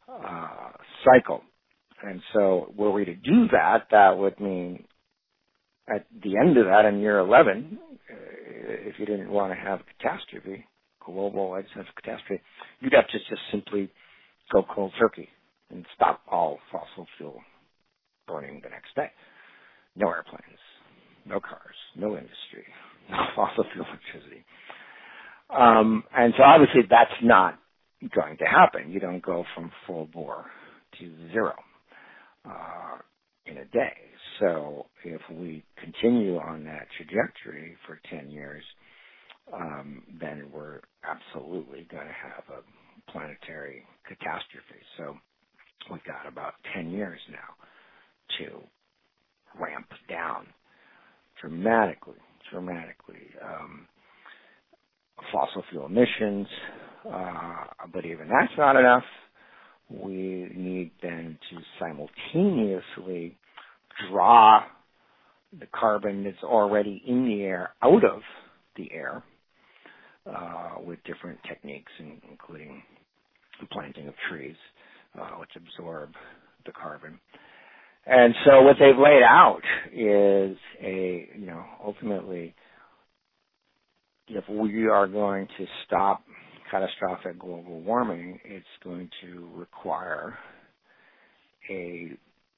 uh, cycle. And so were we to do that, that would mean at the end of that, in year eleven, uh, if you didn't want to have a catastrophe, global existential catastrophe, you'd have to just simply go cold turkey and stop all fossil fuel burning the next day. No airplanes, no cars, no industry, no fossil fuel electricity. Um, and so obviously that's not going to happen. You don't go from full bore to zero uh, in a day. So if we continue on that trajectory for ten years, um, then we're absolutely going to have a planetary catastrophe. So we've got about ten years now to ramp down dramatically, dramatically um, fossil fuel emissions. Uh, but even that's not enough. We need then to simultaneously draw the carbon that's already in the air out of the air uh, with different techniques, including the planting of trees, uh, which absorb the carbon. And so what they've laid out is a, you know, ultimately, if we are going to stop catastrophic global warming, it's going to require a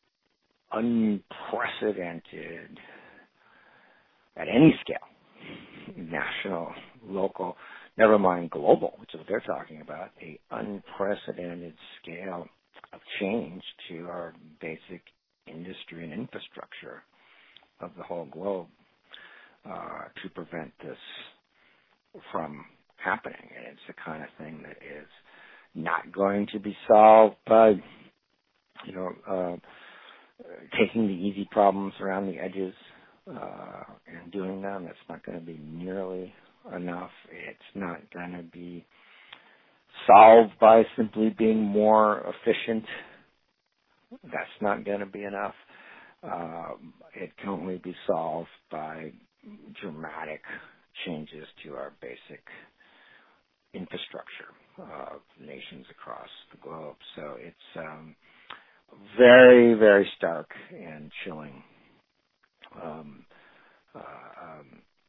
unprecedented, at any scale, national, local, never mind global, which is what they're talking about, a unprecedented scale of change to our basic industry and infrastructure of the whole globe uh, to prevent this from happening. And it's the kind of thing that is not going to be solved by, you know, uh, taking the easy problems around the edges uh, and doing them. That's not going to be nearly enough. It's not going to be solved by simply being more efficient. That's not going to be enough. Uh, it can only be solved by dramatic changes to our basic infrastructure of nations across the globe. So it's um, very, very stark and chilling um, uh, um,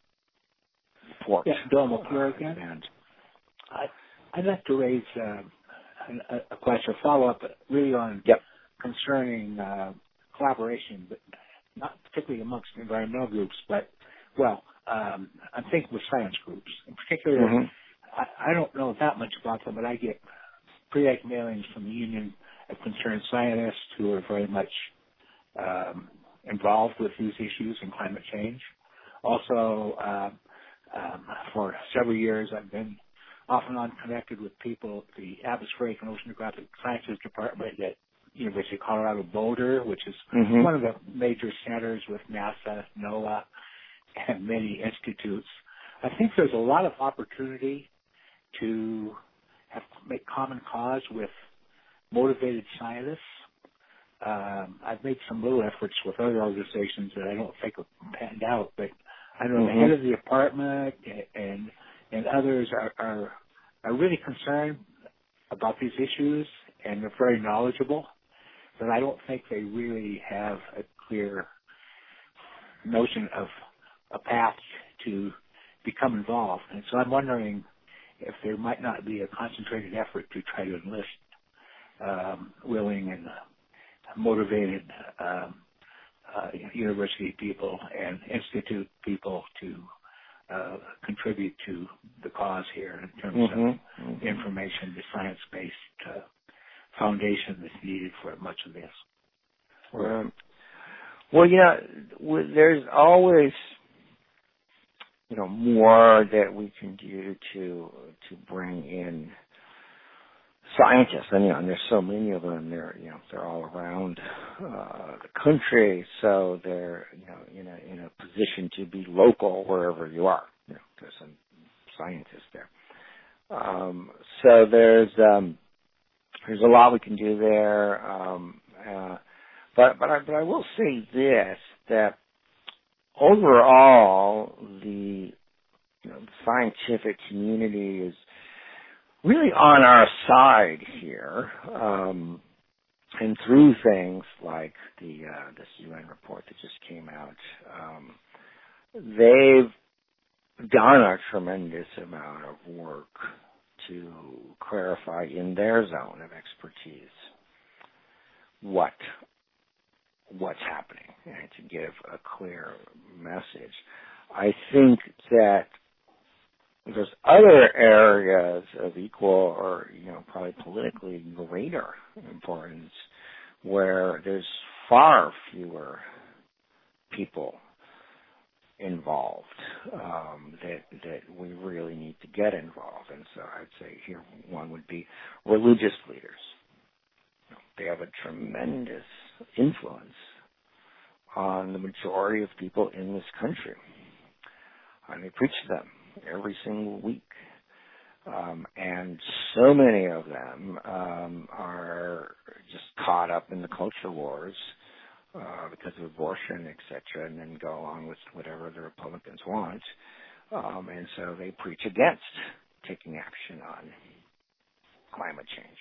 report. Yeah, Bill McClure again. And I, I'd like to raise uh, a, a question, a follow-up, really on yep. concerning uh, collaboration, but not particularly amongst environmental groups, but, well, um, I'm thinking with science groups. In particular, mm-hmm. I, I don't know that much about them, but I get pre-egg mailings from the Union of Concerned Scientists who are very much um, involved with these issues and climate change. Also, uh, um, for several years, I've been off and on connected with people at the Atmospheric and Oceanographic Sciences Department at University of Colorado Boulder, which is mm-hmm. one of the major centers with NASA, NOAA, and many institutes. I think there's a lot of opportunity to have make common cause with motivated scientists. Um, I've made some little efforts with other organizations that I don't think have panned out, but I know mm-hmm. the head of the department and and others are, are are really concerned about these issues, and they're very knowledgeable, but I don't think they really have a clear notion of a path to become involved. And so I'm wondering if there might not be a concentrated effort to try to enlist um, willing and motivated um, uh, university people and institute people to uh, contribute to the cause here in terms mm-hmm. of mm-hmm. information, the science-based uh, foundation that's needed for much of this. Um, well, you know, there's always, you know, more that we can do to to bring in scientists. And, you know, and there's so many of them. They're, you know, they're all around uh, the country, so they're, you know, in a in a position to be local wherever you are. You know, there's some scientists there. Um, so there's um, there's a lot we can do there. Um, uh, but but I, but I will say this, that overall the, you know, the scientific community is really on our side here. Um, and through things like the uh, this U N report that just came out, um, they've done a tremendous amount of work to clarify in their zone of expertise what what's happening and to give a clear message. I think that there's other areas of equal or, you know, probably politically greater importance where there's far fewer people involved um, that that we really need to get involved. And so I'd say here one would be religious leaders. They have a tremendous influence on the majority of people in this country. And they preach to them every single week. Um, and so many of them um, are just caught up in the culture wars uh, because of abortion, et cetera, and then go along with whatever the Republicans want. Um, and so they preach against taking action on climate change.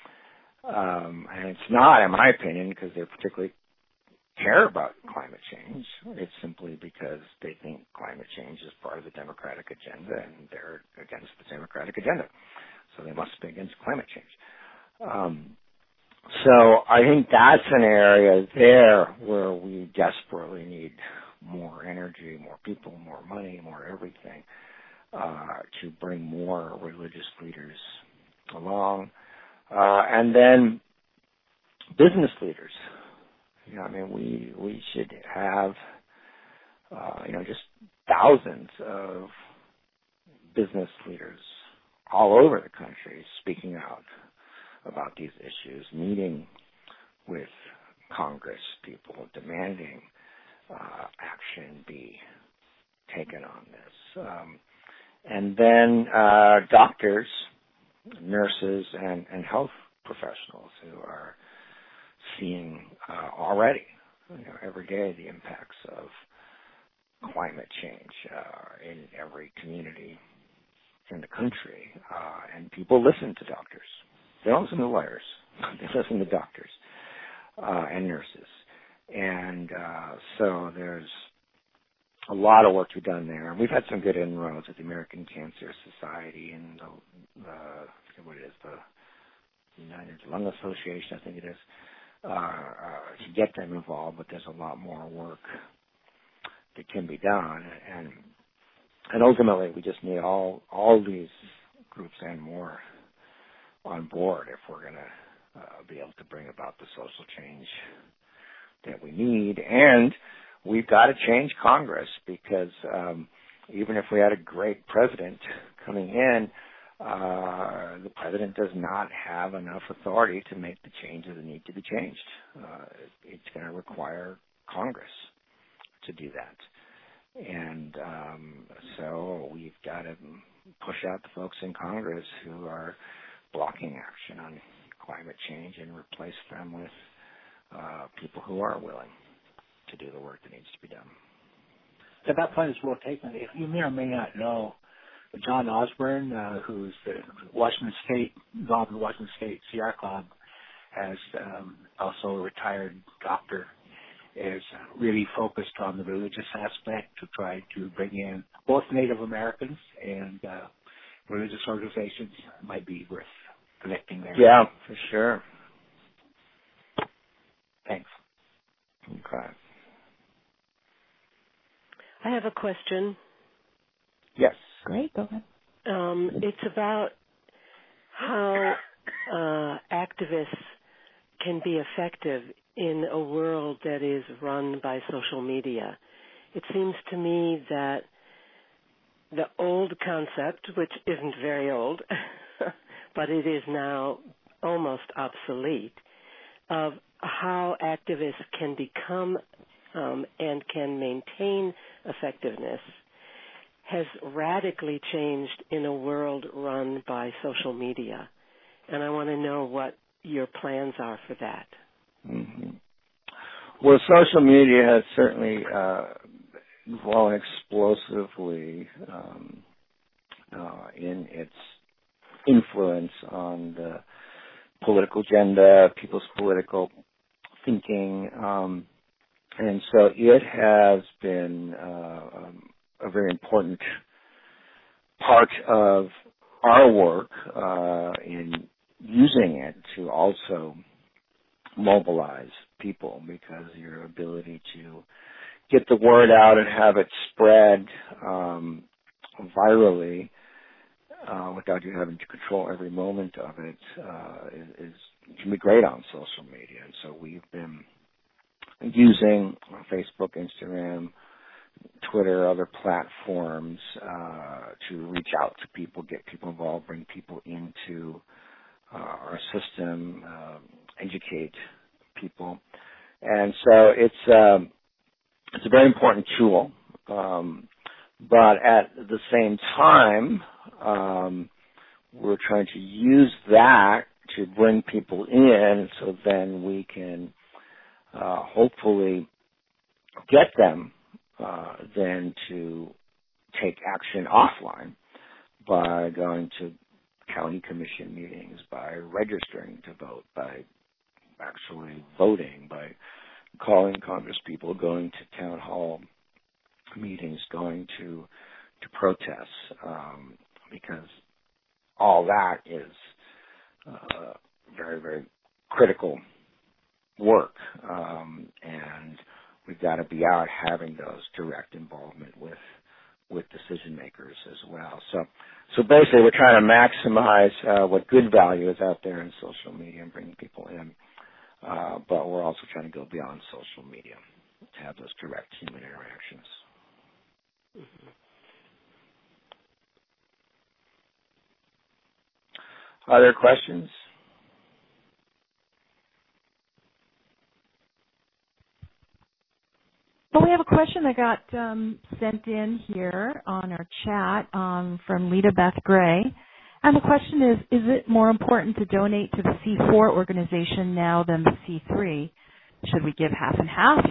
Um, and it's not, in my opinion, because they particularly care about climate change. It's simply because they think climate change is part of the Democratic agenda, and they're against the Democratic agenda. So they must be against climate change. Um, so I think that's an area there where we desperately need more energy, more people, more money, more everything uh, to bring more religious leaders along. Uh, and then business leaders. You know, I mean, we we should have, uh, you know, just thousands of business leaders all over the country speaking out about these issues, meeting with Congress people, demanding uh, action be taken on this. Um, and then uh, doctors, nurses, and, and health professionals who are seeing uh, already, you know, every day the impacts of climate change uh, in every community in the country. Uh, and people listen to doctors. They don't listen to lawyers. They listen to doctors uh, and nurses. And uh, so there's a lot of work to be done there. And we've had some good inroads with the American Cancer Society and the, the I forget what it is, the United Lung Association, I think it is. Uh, uh, to get them involved, but there's a lot more work that can be done, and and ultimately we just need all all these groups and more on board if we're going to uh, be able to bring about the social change that we need. And we've got to change Congress, because um, even if we had a great president coming in, Uh, the president does not have enough authority to make the changes that need to be changed. Uh, it's going to require Congress to do that. And um, so we've got to push out the folks in Congress who are blocking action on climate change and replace them with uh, people who are willing to do the work that needs to be done. So that point is well taken. If you may or may not know, John Osborne, uh, who's the Washington State, involved in the Washington State Sierra Club, has um, also a retired doctor, is really focused on the religious aspect to try to bring in both Native Americans and uh, religious organizations. Might be worth connecting there. Yeah, for sure. Thanks. Okay. I have a question. Yes. Great, go ahead. Um, it's about how uh, activists can be effective in a world that is run by social media. It seems to me that the old concept, which isn't very old, but it is now almost obsolete, of how activists can become um, and can maintain effectiveness has radically changed in a world run by social media. And I want to know what your plans are for that. Mm-hmm. Well, social media has certainly uh, grown explosively um, uh, in its influence on the political agenda, people's political thinking, um, and so it has been uh, um, a very important part of our work uh, in using it to also mobilize people, because your ability to get the word out and have it spread um, virally uh, without you having to control every moment of it uh, is, is can be great on social media. And so we've been using Facebook, Instagram, Twitter, other platforms uh, to reach out to people, get people involved, bring people into uh, our system, uh, educate people. And so it's um, it's a very important tool. Um, but at the same time, um, we're trying to use that to bring people in, so then we can uh, hopefully get them uh, then to take action offline by going to county commission meetings, by registering to vote, by actually voting, by calling Congress people, going to town hall meetings, going to to protests, um, because all that is uh, very, very critical work, um, and we've got to be out having those direct involvement with with decision makers as well. So, so basically, we're trying to maximize uh, what good value is out there in social media and bring people in, uh, but we're also trying to go beyond social media to have those direct human interactions. Mm-hmm. Other questions? Well, we have a question that got um, sent in here on our chat um, from Lita Beth Gray. And the question is, is it more important to donate to the C four organization now than the C three? Should we give half and half?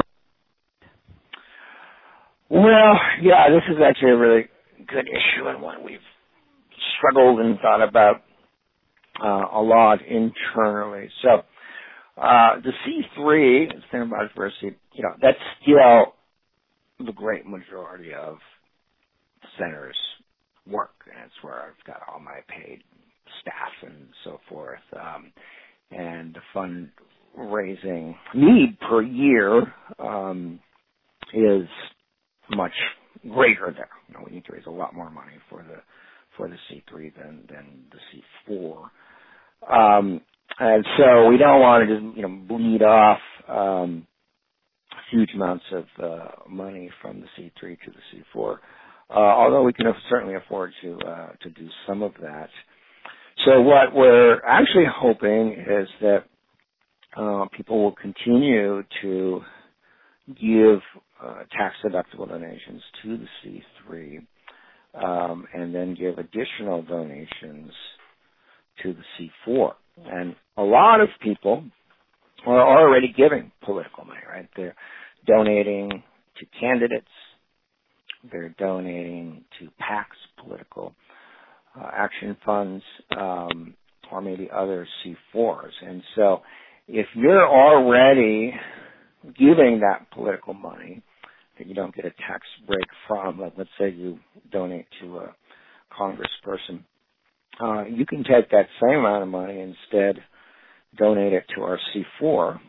Well, yeah, this is actually a really good issue and one we've struggled and thought about uh, a lot internally. So uh, the C three, Center for Biodiversity, you know, that's still the great majority of the center's work, and it's where I've got all my paid staff and so forth. Um, and the fundraising need per year um, is much greater there. You know, we need to raise a lot more money for the for the C three than than the C four, um, and so we don't want to just you know bleed off um, huge amounts of uh, money from the C three to the C four. Uh, although we can certainly afford to uh, to do some of that. So what we're actually hoping is that uh, people will continue to give uh, tax-deductible donations to the C three, um, and then give additional donations to the C four. And a lot of people are already giving political money, right? They're donating to candidates. They're donating to PACs, political uh, action funds, um, or maybe other C fours. And so if you're already giving that political money that you don't get a tax break from, like let's say you donate to a congressperson, uh, you can take that same amount of money, instead donate it to our C four,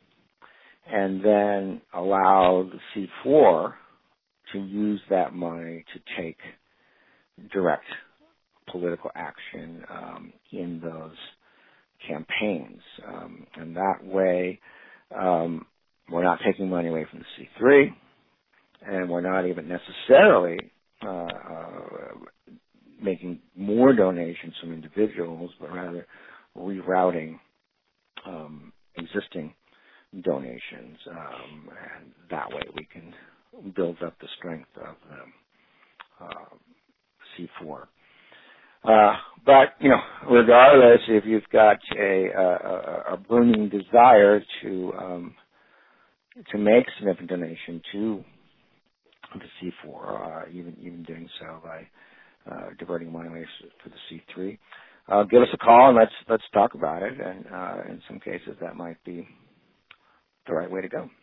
and then allow the C four to use that money to take direct political action um, in those campaigns. Um, and that way, um, we're not taking money away from the C three, and we're not even necessarily uh, uh, making more donations from individuals, but rather rerouting um, existing donations. Um, and that way we can build up the strength of the uh, C four. Uh, but, you know, regardless, if you've got a, a, a burning desire to um, to make significant donation to the C four, uh, even even doing so by uh, diverting money away for the C three, uh, give us a call and let's let's talk about it. And uh, in some cases, that might be the right way to go.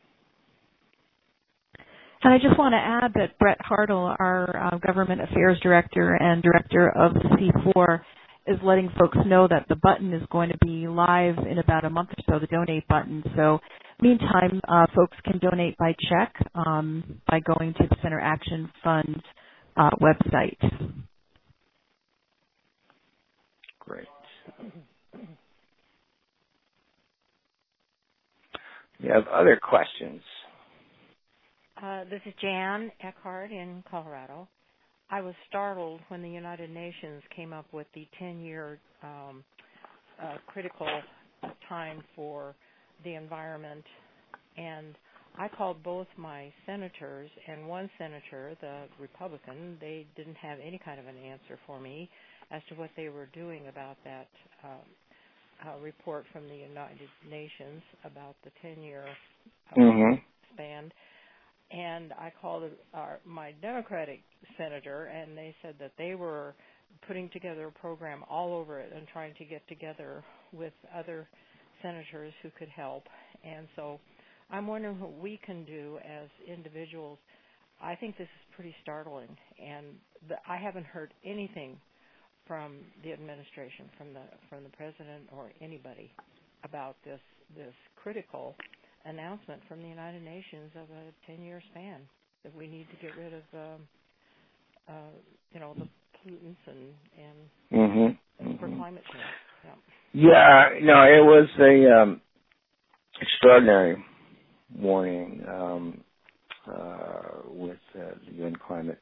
And I just want to add that Brett Hartle, our uh, Government Affairs Director and Director of the C four, is letting folks know that the button is going to be live in about a month or so, the donate button. So meantime, uh, folks can donate by check um, by going to the Center Action Fund uh, website. Great. You have other questions? Uh, this is Jan Eckhart in Colorado. I was startled when the United Nations came up with the ten-year um, uh, critical time for the environment, and I called both my senators, and one senator, the Republican, they didn't have any kind of an answer for me as to what they were doing about that um, uh, report from the United Nations about the ten-year uh, mm-hmm. span. And I called our, my Democratic senator, and they said that they were putting together a program all over it and trying to get together with other senators who could help. And so I'm wondering what we can do as individuals. I think this is pretty startling, and the, I haven't heard anything from the administration, from the from the president or anybody about this this critical announcement from the United Nations of a ten-year span that we need to get rid of, um, uh, you know, the pollutants and and, mm-hmm. and for mm-hmm. climate change. Yeah. yeah, no, it was a um, extraordinary warning um, uh, with uh, the U N Climate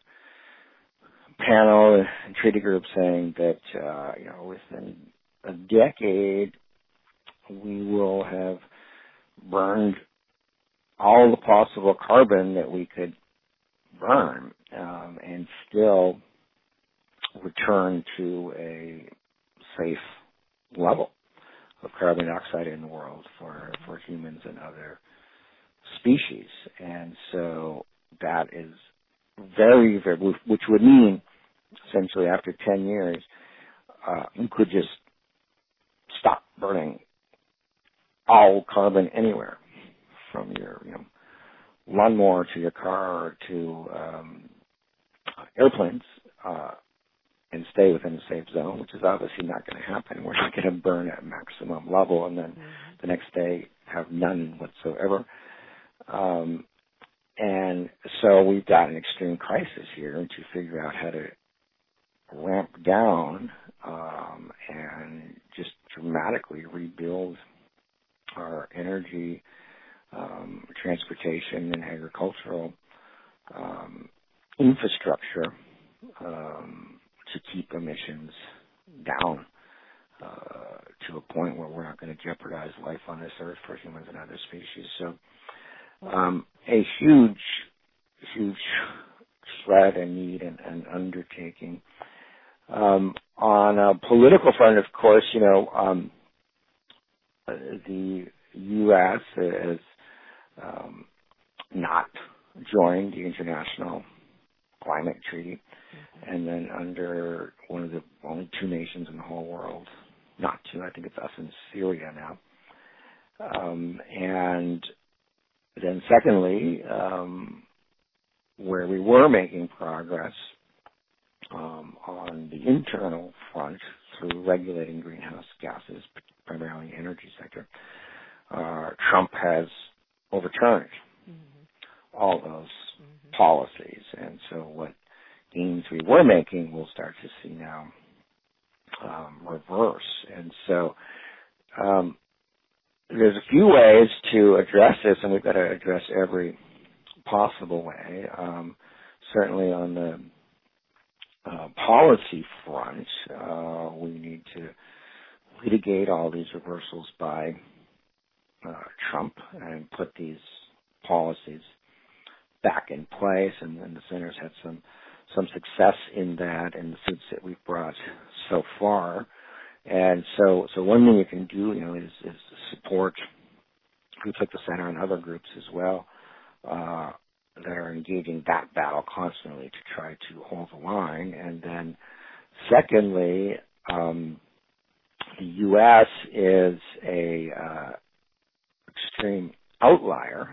Panel and treaty group saying that uh, you know within a decade we will have burned all the possible carbon that we could burn um, and still return to a safe level of carbon dioxide in the world for, for humans and other species. And so that is very, very, which would mean essentially after ten years, uh, you could just stop burning all carbon anywhere, from your you know, lawnmower to your car to um, airplanes, uh, and stay within a safe zone, which is obviously not going to happen. We're not going to burn at maximum level and then mm-hmm. the next day have none whatsoever. Um, and so we've got an extreme crisis here to figure out how to ramp down um, and just dramatically rebuild our energy, um, transportation, and agricultural um, infrastructure um, to keep emissions down uh, to a point where we're not going to jeopardize life on this earth for humans and other species. So um, a huge, huge threat and need and, and undertaking. Um, on a political front, of course, you know, um, the U S has um, not joined the International Climate Treaty, mm-hmm. and then under one of the only two nations in the whole world, not two, I think it's us and Syria now. Um, and then secondly, um, where we were making progress um, on the internal front through regulating greenhouse gases, primarily in the energy sector, uh, Trump has overturned mm-hmm. all those mm-hmm. policies. And so what gains we were making, we'll start to see now um, reverse. And so um, there's a few ways to address this, and we've got to address every possible way. Um, certainly on the uh, policy front, uh, we need to litigate all these reversals by uh, Trump and put these policies back in place, and, and the center's had some some success in that in the suits that we've brought so far. And so, so one thing you can do, you know, is, is support groups like the center and other groups as well uh, that are engaging that battle constantly to try to hold the line. And then, secondly, um, the U S is a uh, extreme outlier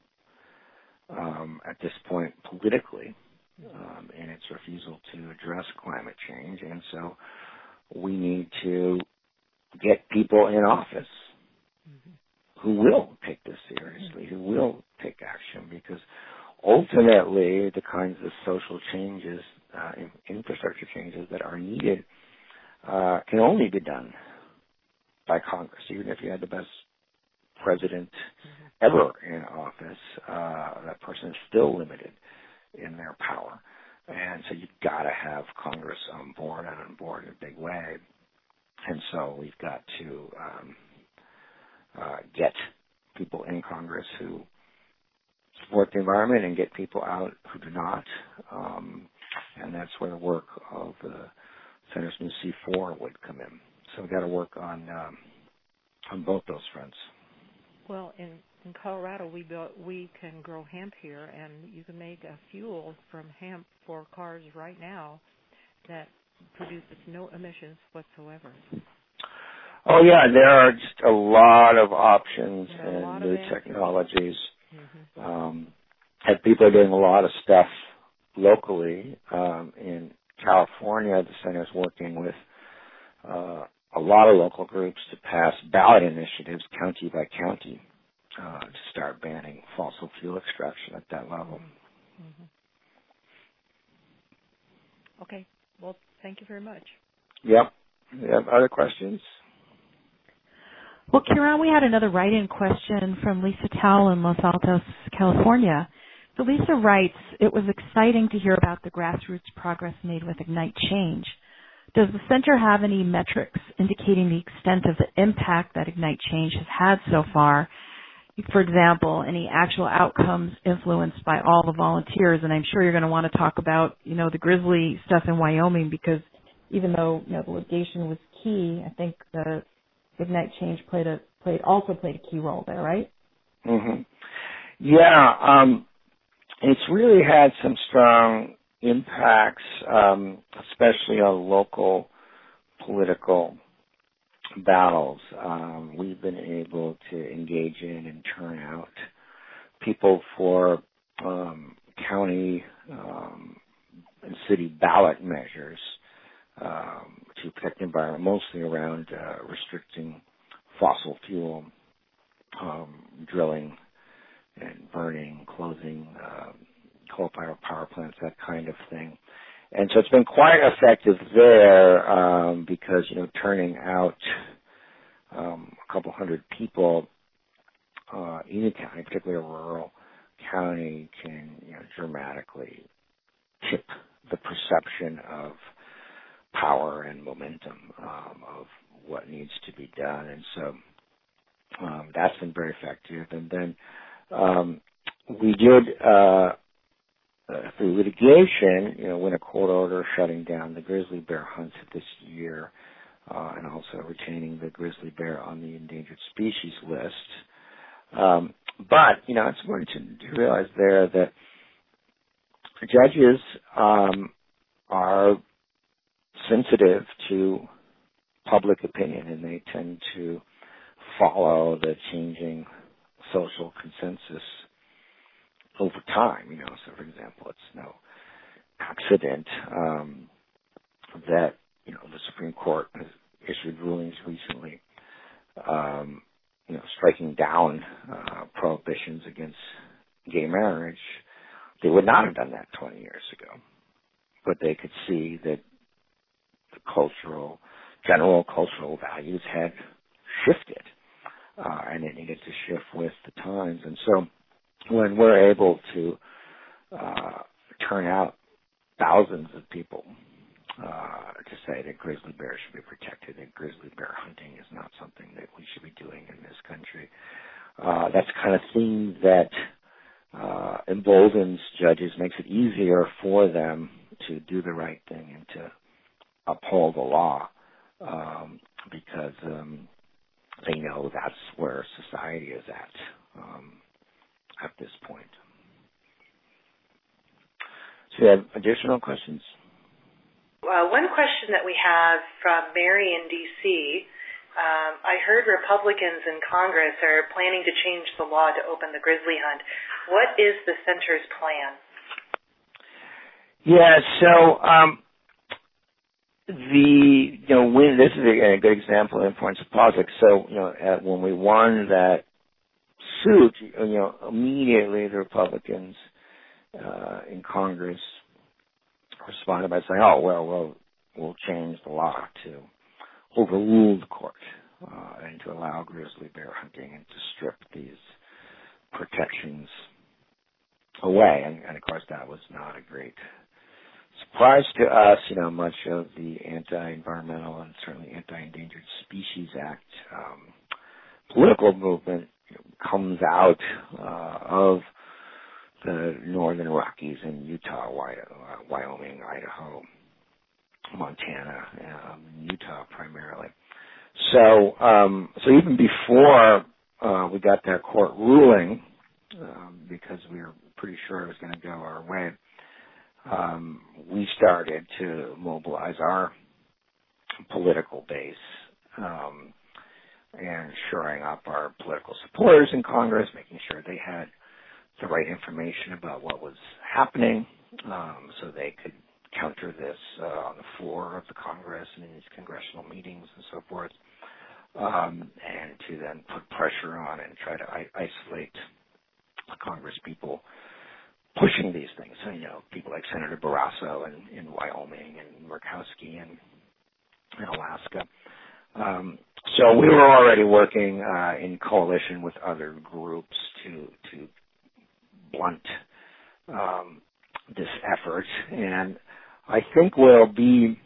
um, at this point politically um, in its refusal to address climate change, and so we need to get people in office mm-hmm. who will take this seriously, who will take action, because ultimately the kinds of social changes, uh, infrastructure changes that are needed uh, can only be done by Congress. Even if you had the best president mm-hmm. ever in office, uh, that person is still limited in their power. And so you've got to have Congress on board and on board in a big way. And so we've got to um, uh, get people in Congress who support the environment and get people out who do not. Um, and that's where the work of the Center's new C four would come in. So we've got to work on um, on both those fronts. Well, in, in Colorado, we built, we can grow hemp here, and you can make a fuel from hemp for cars right now that produces no emissions whatsoever. Oh, yeah, there are just a lot of options and new of technologies. Mm-hmm. Um, and people are doing a lot of stuff locally. Um, in California, the center is working with uh, a lot of local groups to pass ballot initiatives county by county uh, to start banning fossil fuel extraction at that level. Mm-hmm. Okay. Well, thank you very much. Yep. Yep. Other questions? Well, Kieran, we had another write-in question from Lisa Towle in Los Altos, California. So Lisa writes, it was exciting to hear about the grassroots progress made with Ignite Change. Does the center have any metrics indicating the extent of the impact that Ignite Change has had so far? For example, any actual outcomes influenced by all the volunteers? And I'm sure you're going to want to talk about, you know, the grizzly stuff in Wyoming, because even though, you know, the litigation was key, I think the Ignite Change played a played also played a key role there, right? Mm-hmm. Yeah, um, it's really had some strong impacts, um, especially on local political battles. Um, we've been able to engage in and turn out people for um, county um, and city ballot measures um, to protect the environment, mostly around uh, restricting fossil fuel um, drilling and burning, closing uh, coal-fired power plants, that kind of thing. And so it's been quite effective there um, because, you know, turning out um, a couple hundred people uh, in a county, particularly a rural county, can, you know, dramatically tip the perception of power and momentum um, of what needs to be done. And so um, that's been very effective. And then um, we did, uh, uh, through litigation, you know, win a court order shutting down the grizzly bear hunts this year uh, and also retaining the grizzly bear on the endangered species list. Um, but, you know, it's important to, to realize there that judges um, are sensitive to public opinion, and they tend to follow the changing social consensus over time. You know, so for example, it's no accident um, that, you know, the Supreme Court has issued rulings recently, um, you know, striking down uh, prohibitions against gay marriage. They would not have done that twenty years ago, but they could see that the cultural, general cultural values had shifted, uh, and it needed to shift with the times. And so when we're able to uh, turn out thousands of people uh, to say that grizzly bears should be protected, that grizzly bear hunting is not something that we should be doing in this country, uh, that's the kind of thing that uh, emboldens judges, makes it easier for them to do the right thing and to uphold the law, um, because um, they know that's where society is at um, at this point. So you have additional questions? Well, one question that we have from Mary in D C Um, I heard Republicans in Congress are planning to change the law to open the grizzly hunt. What is the center's plan? Yeah, so um, the you know when, this is a, a good example of influence of politics. So you know at, when we won that suit, you know immediately the Republicans uh, in Congress responded by saying, "Oh well, well, we'll change the law to overrule the court uh, and to allow grizzly bear hunting and to strip these protections away." And, and of course, that was not a great surprise to us. You know, much of the Anti-Environmental and certainly Anti-Endangered Species Act um, political movement comes out uh, of the northern Rockies in Utah, Wyoming, Idaho, Montana, um, Utah primarily. So, um, so even before uh, we got that court ruling, um, because we were pretty sure it was going to go our way, um, we started to mobilize our political base um, and shoring up our political supporters in Congress, making sure they had the right information about what was happening, um, so they could counter this uh, on the floor of the Congress and in these congressional meetings and so forth, um, and to then put pressure on and try to I- isolate Congress people pushing these things. So, you know, people like Senator Barrasso in, in Wyoming and Murkowski in, in Alaska. Um, so we were already working uh, in coalition with other groups to to blunt um, this effort, and I think we'll be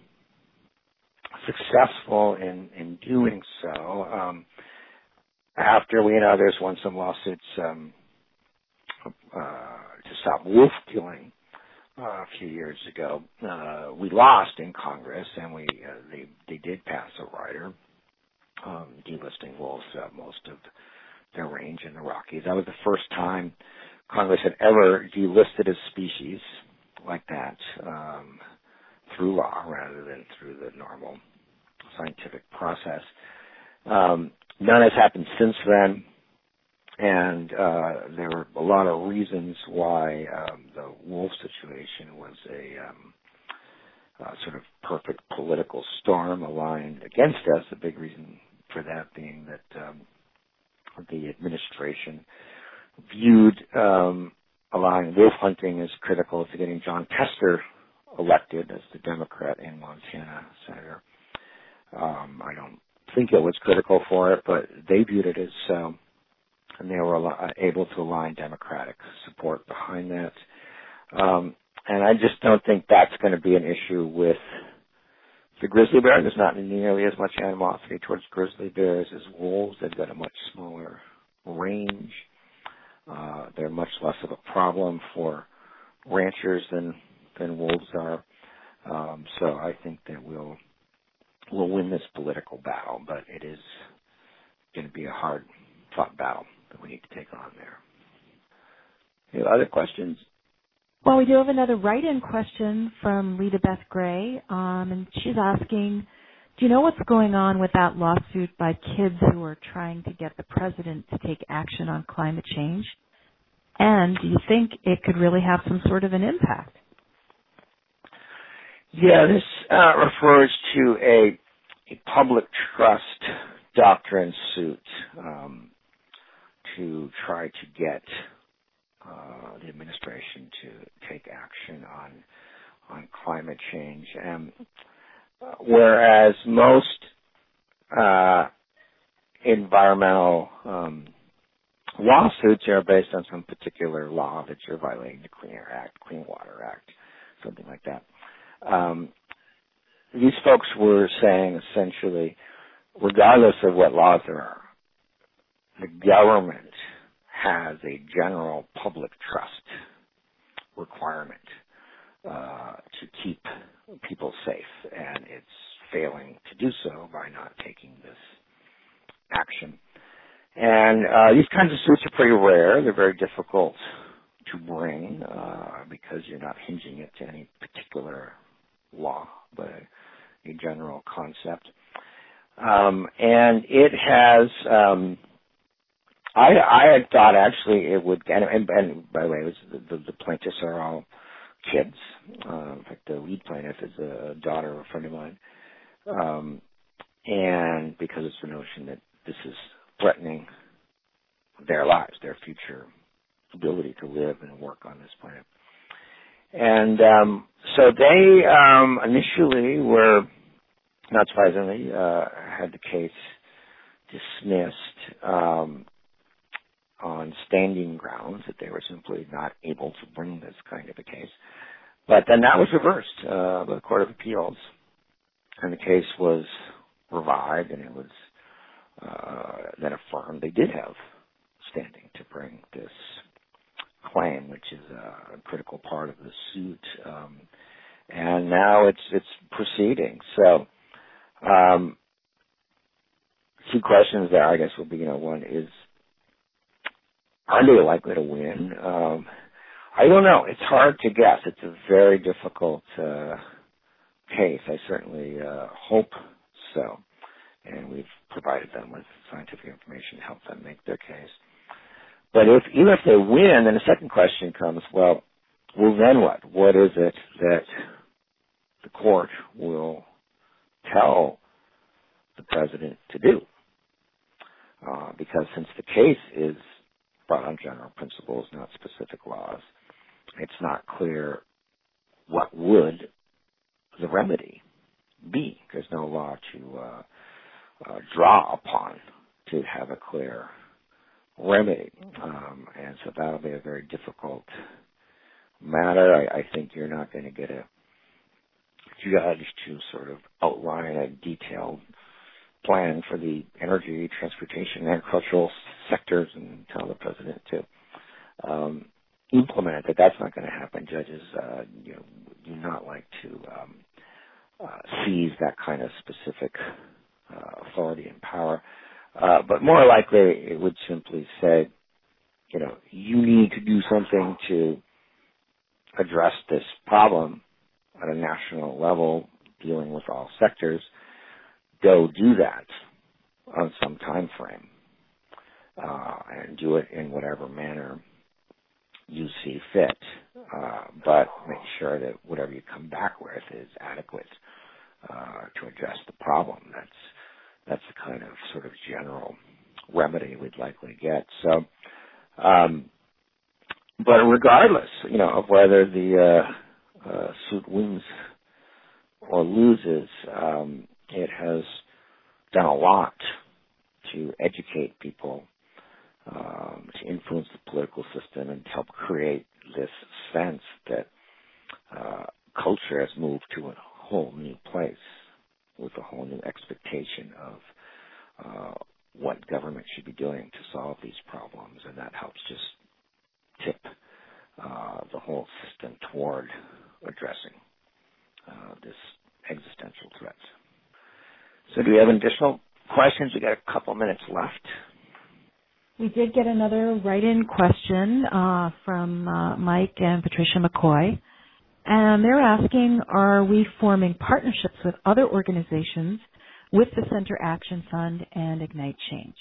successful in, in doing so. Um, after we and others won some lawsuits um, uh, to stop wolf killing uh, a few years ago, uh, we lost in Congress, and we uh, they they did pass a rider um, delisting wolves uh, most of their range in the Rockies. That was the first time Congress had ever delisted a species like that um, through law rather than through the normal scientific process. Um, none has happened since then, and uh, there were a lot of reasons why um, the wolf situation was a um, uh, sort of perfect political storm aligned against us. A big reason for that being that um, the administration viewed um, allowing wolf hunting as critical to getting John Tester elected as the Democrat in Montana senator. Um, I don't think it was critical for it, but they viewed it as so, and they were al- able to align Democratic support behind that. Um, and I just don't think that's going to be an issue with the grizzly bear. There's not nearly as much animosity towards grizzly bears as wolves. They've got a much smaller range. Uh, they're much less of a problem for ranchers than than wolves are. Um, so I think that we'll we'll win this political battle, but it is going to be a hard fought battle that we need to take on there. Any other questions? Well, we do have another write-in question from Lita Beth Gray, um, and she's asking, do you know what's going on with that lawsuit by kids who are trying to get the president to take action on climate change? And do you think it could really have some sort of an impact? Yeah, this uh, refers to a, a public trust doctrine suit um, to try to get uh, the administration to take action on on climate change. And uh, whereas most uh, environmental um, lawsuits are based on some particular law that you're violating the Clean Air Act, Clean Water Act, something like that. Um, these folks were saying essentially, regardless of what laws there are, the government has a general public trust requirement uh, to keep people safe, and it's failing to do so by not taking this action. And uh, these kinds of suits are pretty rare. They're very difficult to bring uh, because you're not hinging it to any particular law, but a, a general concept. Um, and it has, um, I, I had thought actually it would, and, and, and by the way, it was the, the, the plaintiffs are all kids. Uh, in fact, the lead plaintiff is a daughter of a friend of mine. Um, and because it's the notion that this is threatening their lives, their future ability to live and work on this planet. And um, so they um, initially were, not surprisingly, uh, had the case dismissed um, on standing grounds that they were simply not able to bring this kind of a case. But then that was reversed uh, by the Court of Appeals, and the case was revived, and it was uh, then affirmed they did have standing to bring this claim, which is a critical part of the suit. Um, and now it's it's proceeding. So, um, two questions there, I guess, will be, you know, one is, are they likely to win? Um, I don't know. It's hard to guess. It's a very difficult uh, case. I certainly uh, hope so. And we've provided them with scientific information to help them make their case. But if even if they win, then the second question comes, well, well then what? What is it that the court will tell the president to do? Uh, because since the case is brought on general principles, not specific laws, it's not clear what would the remedy be. There's no law to uh, uh, draw upon to have a clear remedy. Um, and so that'll be a very difficult matter. I, I think you're not going to get a judge to sort of outline a detailed plan for the energy, transportation, and agricultural sectors and tell the president to um, implement it. That's not going to happen. Judges uh, you know, do not like to um, uh, seize that kind of specific uh, authority and power. Uh, but more likely it would simply say, you know, you need to do something to address this problem at a national level, dealing with all sectors. Go do that on some time frame, uh, and do it in whatever manner you see fit. Uh, but make sure that whatever you come back with is adequate uh, to address the problem. That's that's the kind of sort of general remedy we'd likely get. So, um, but regardless, you know, of whether the uh, uh, suit wins or loses, um, it has done a lot to educate people, um, to influence the political system, and to help create this sense that uh, culture has moved to a whole new place with a whole new expectation of uh, what government should be doing to solve these problems, and that helps just tip uh, the whole system toward addressing uh, this existential threat. So do we have additional questions? We got a couple minutes left. We did get another write-in question uh, from uh, Mike and Patricia McCoy. And they're asking, are we forming partnerships with other organizations with the Center Action Fund and Ignite Change?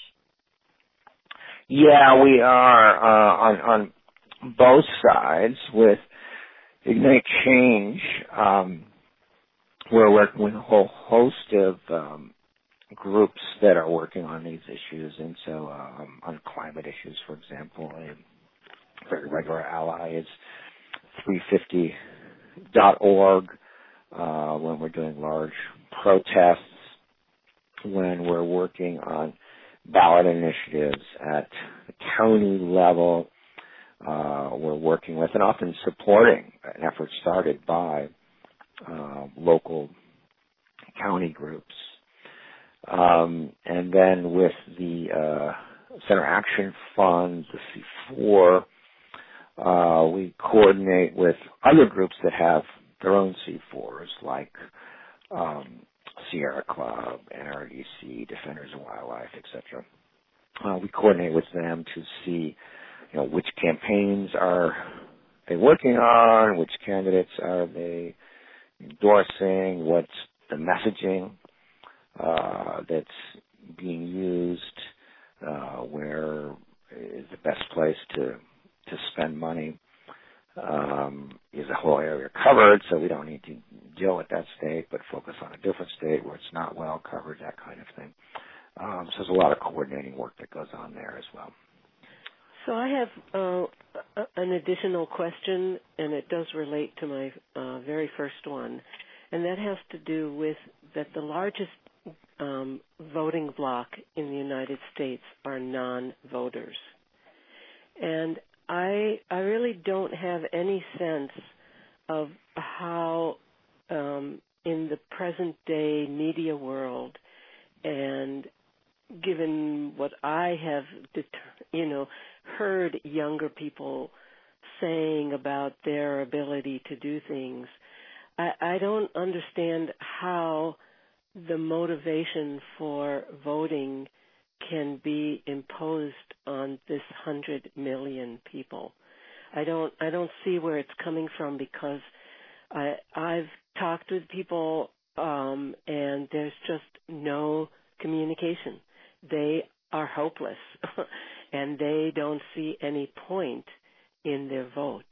Yeah, we are uh, on, on both sides. With Ignite Change, um, we're working with a whole host of um, groups that are working on these issues. And so um, on climate issues, for example, a very regular ally is three fifty dot org uh, when we're doing large protests, when we're working on ballot initiatives at the county level. Uh, we're working with and often supporting an effort started by uh, local county groups. Um, and then with the uh, Center Action Fund, the C four, Uh, we coordinate with other groups that have their own C fours, like um, Sierra Club, N R D C, Defenders of Wildlife, et cetera. Uh, we coordinate with them to see, you know, which campaigns are they working on, which candidates are they endorsing, what's the messaging uh, that's being used, uh, where is the best place to to spend money. Um, is the whole area covered, so we don't need to deal with that state, but focus on a different state where it's not well covered, that kind of thing. Um, so there's a lot of coordinating work that goes on there as well. So I have uh, an additional question, and it does relate to my uh, very first one, and that has to do with that the largest um, voting bloc in the United States are non-voters. And I I really don't have any sense of how um, in the present day media world, and given what I have, you know, heard younger people saying about their ability to do things, I, I don't understand how the motivation for voting can be imposed on this hundred million people. I don't I don't see where it's coming from, because I I've talked with people um, and there's just no communication. They are hopeless and they don't see any point in their vote.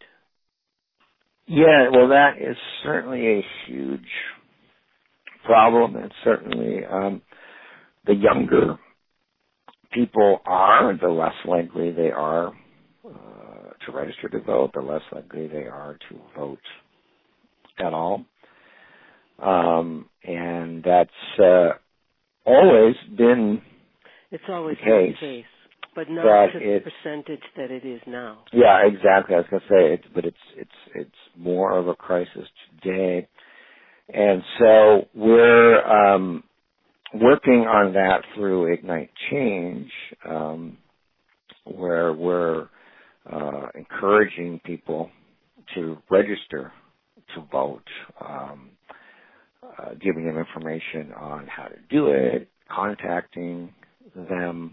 Yeah, well, that is certainly a huge problem, and certainly um, the younger people are, the less likely they are uh, to register to vote, the less likely they are to vote at all. Um, and that's uh, always been it's always the case, been the case, but not but to the percentage that it is now. Yeah, exactly. I was going to say, it's, but it's it's it's more of a crisis today, and so we're um, working on that through Ignite Change, um, where we're uh, encouraging people to register to vote, um, uh, giving them information on how to do it, contacting them,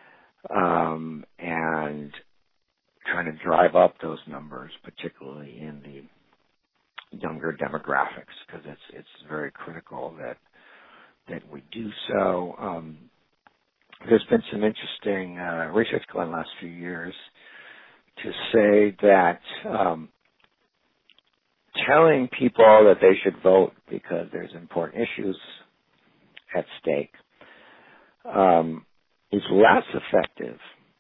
um, and trying to drive up those numbers, particularly in the younger demographics, because it's it's very critical that that we do so. Um, there's been some interesting uh, research going on the last few years to say that um, telling people that they should vote because there's important issues at stake um, is less effective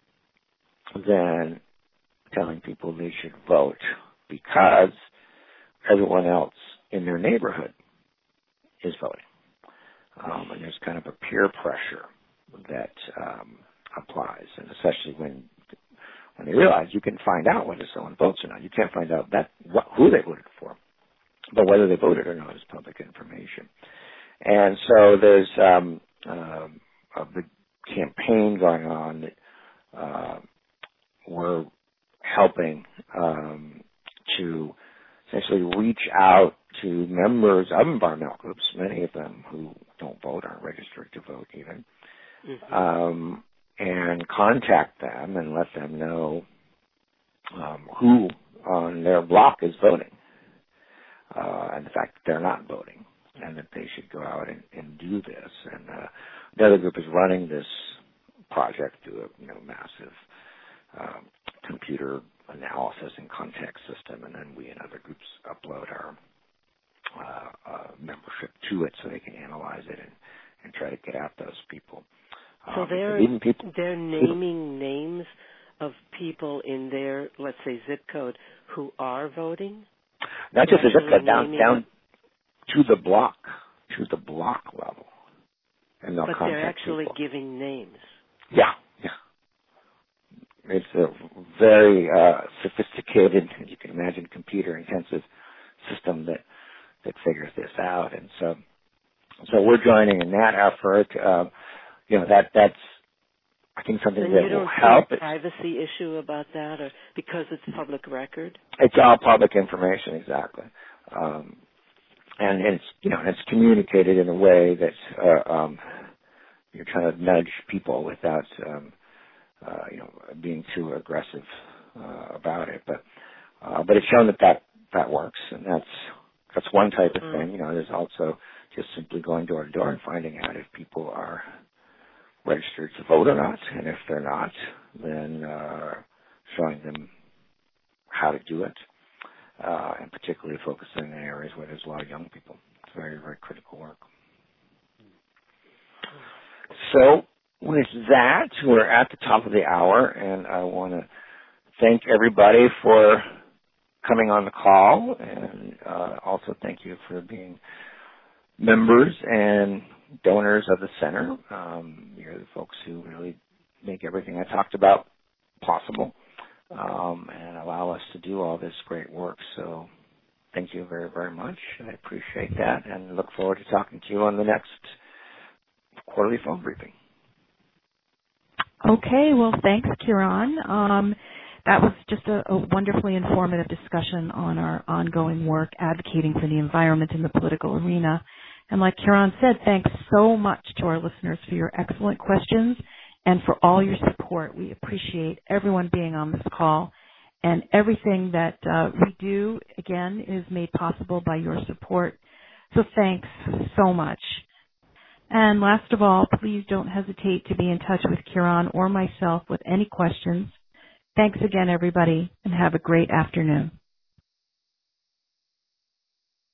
than telling people they should vote because everyone else in their neighborhood is voting. Um, and there's kind of a peer pressure that um, applies, and especially when when they realize you can find out whether someone votes or not. You can't find out that what, who they voted for, but whether they voted or not is public information. And so there's um, uh, a big campaign going on that uh, we're helping um, to essentially reach out to members of environmental groups, many of them who don't vote, aren't registered to vote even, mm-hmm. um, and contact them and let them know um, who on their block is voting, uh, and the fact that they're not voting, and that they should go out and, and do this. And uh, the other group is running this project through a you know, massive um, computer analysis and context system, and then we and other groups upload our uh, uh, membership to it so they can analyze it and, and try to get at those people. So um, they're, even people, they're naming names of people in their, let's say, zip code who are voting? Not just the zip code, down, naming... down to the block, to the block level. And they'll but contact they're actually people. giving names. Yeah, yeah. It's a very uh, sophisticated, as you can imagine, computer-intensive system that that figures this out, and so so we're joining in that effort. Uh, you know that that's I think something and that you don't will help. See a privacy issue about that, or because it's public record? It's all public information, exactly, um, and it's you know it's communicated in a way that uh, um, you're trying to nudge people without. Um, Uh, you know, being too aggressive uh, about it, but uh, but it's shown that, that that works, and that's That's one type of thing. You know, there's also just simply going door to door and finding out if people are registered to vote or not, and if they're not, then uh, showing them how to do it, uh, and particularly focusing in areas where there's a lot of young people. It's very, very critical work. So with that, we're at the top of the hour, and I want to thank everybody for coming on the call, and uh, also thank you for being members and donors of the center. Um, you're the folks who really make everything I talked about possible, um, and allow us to do all this great work. So thank you very, very much. I appreciate that, and look forward to talking to you on the next quarterly phone briefing. Okay, well, thanks, Kieran. Um, that was just a, a wonderfully informative discussion on our ongoing work advocating for the environment in the political arena. And like Kieran said, thanks so much to our listeners for your excellent questions and for all your support. We appreciate everyone being on this call, and everything that uh, we do, again, is made possible by your support. So thanks so much. And last of all, please don't hesitate to be in touch with Kieran or myself with any questions. Thanks again, everybody, and have a great afternoon.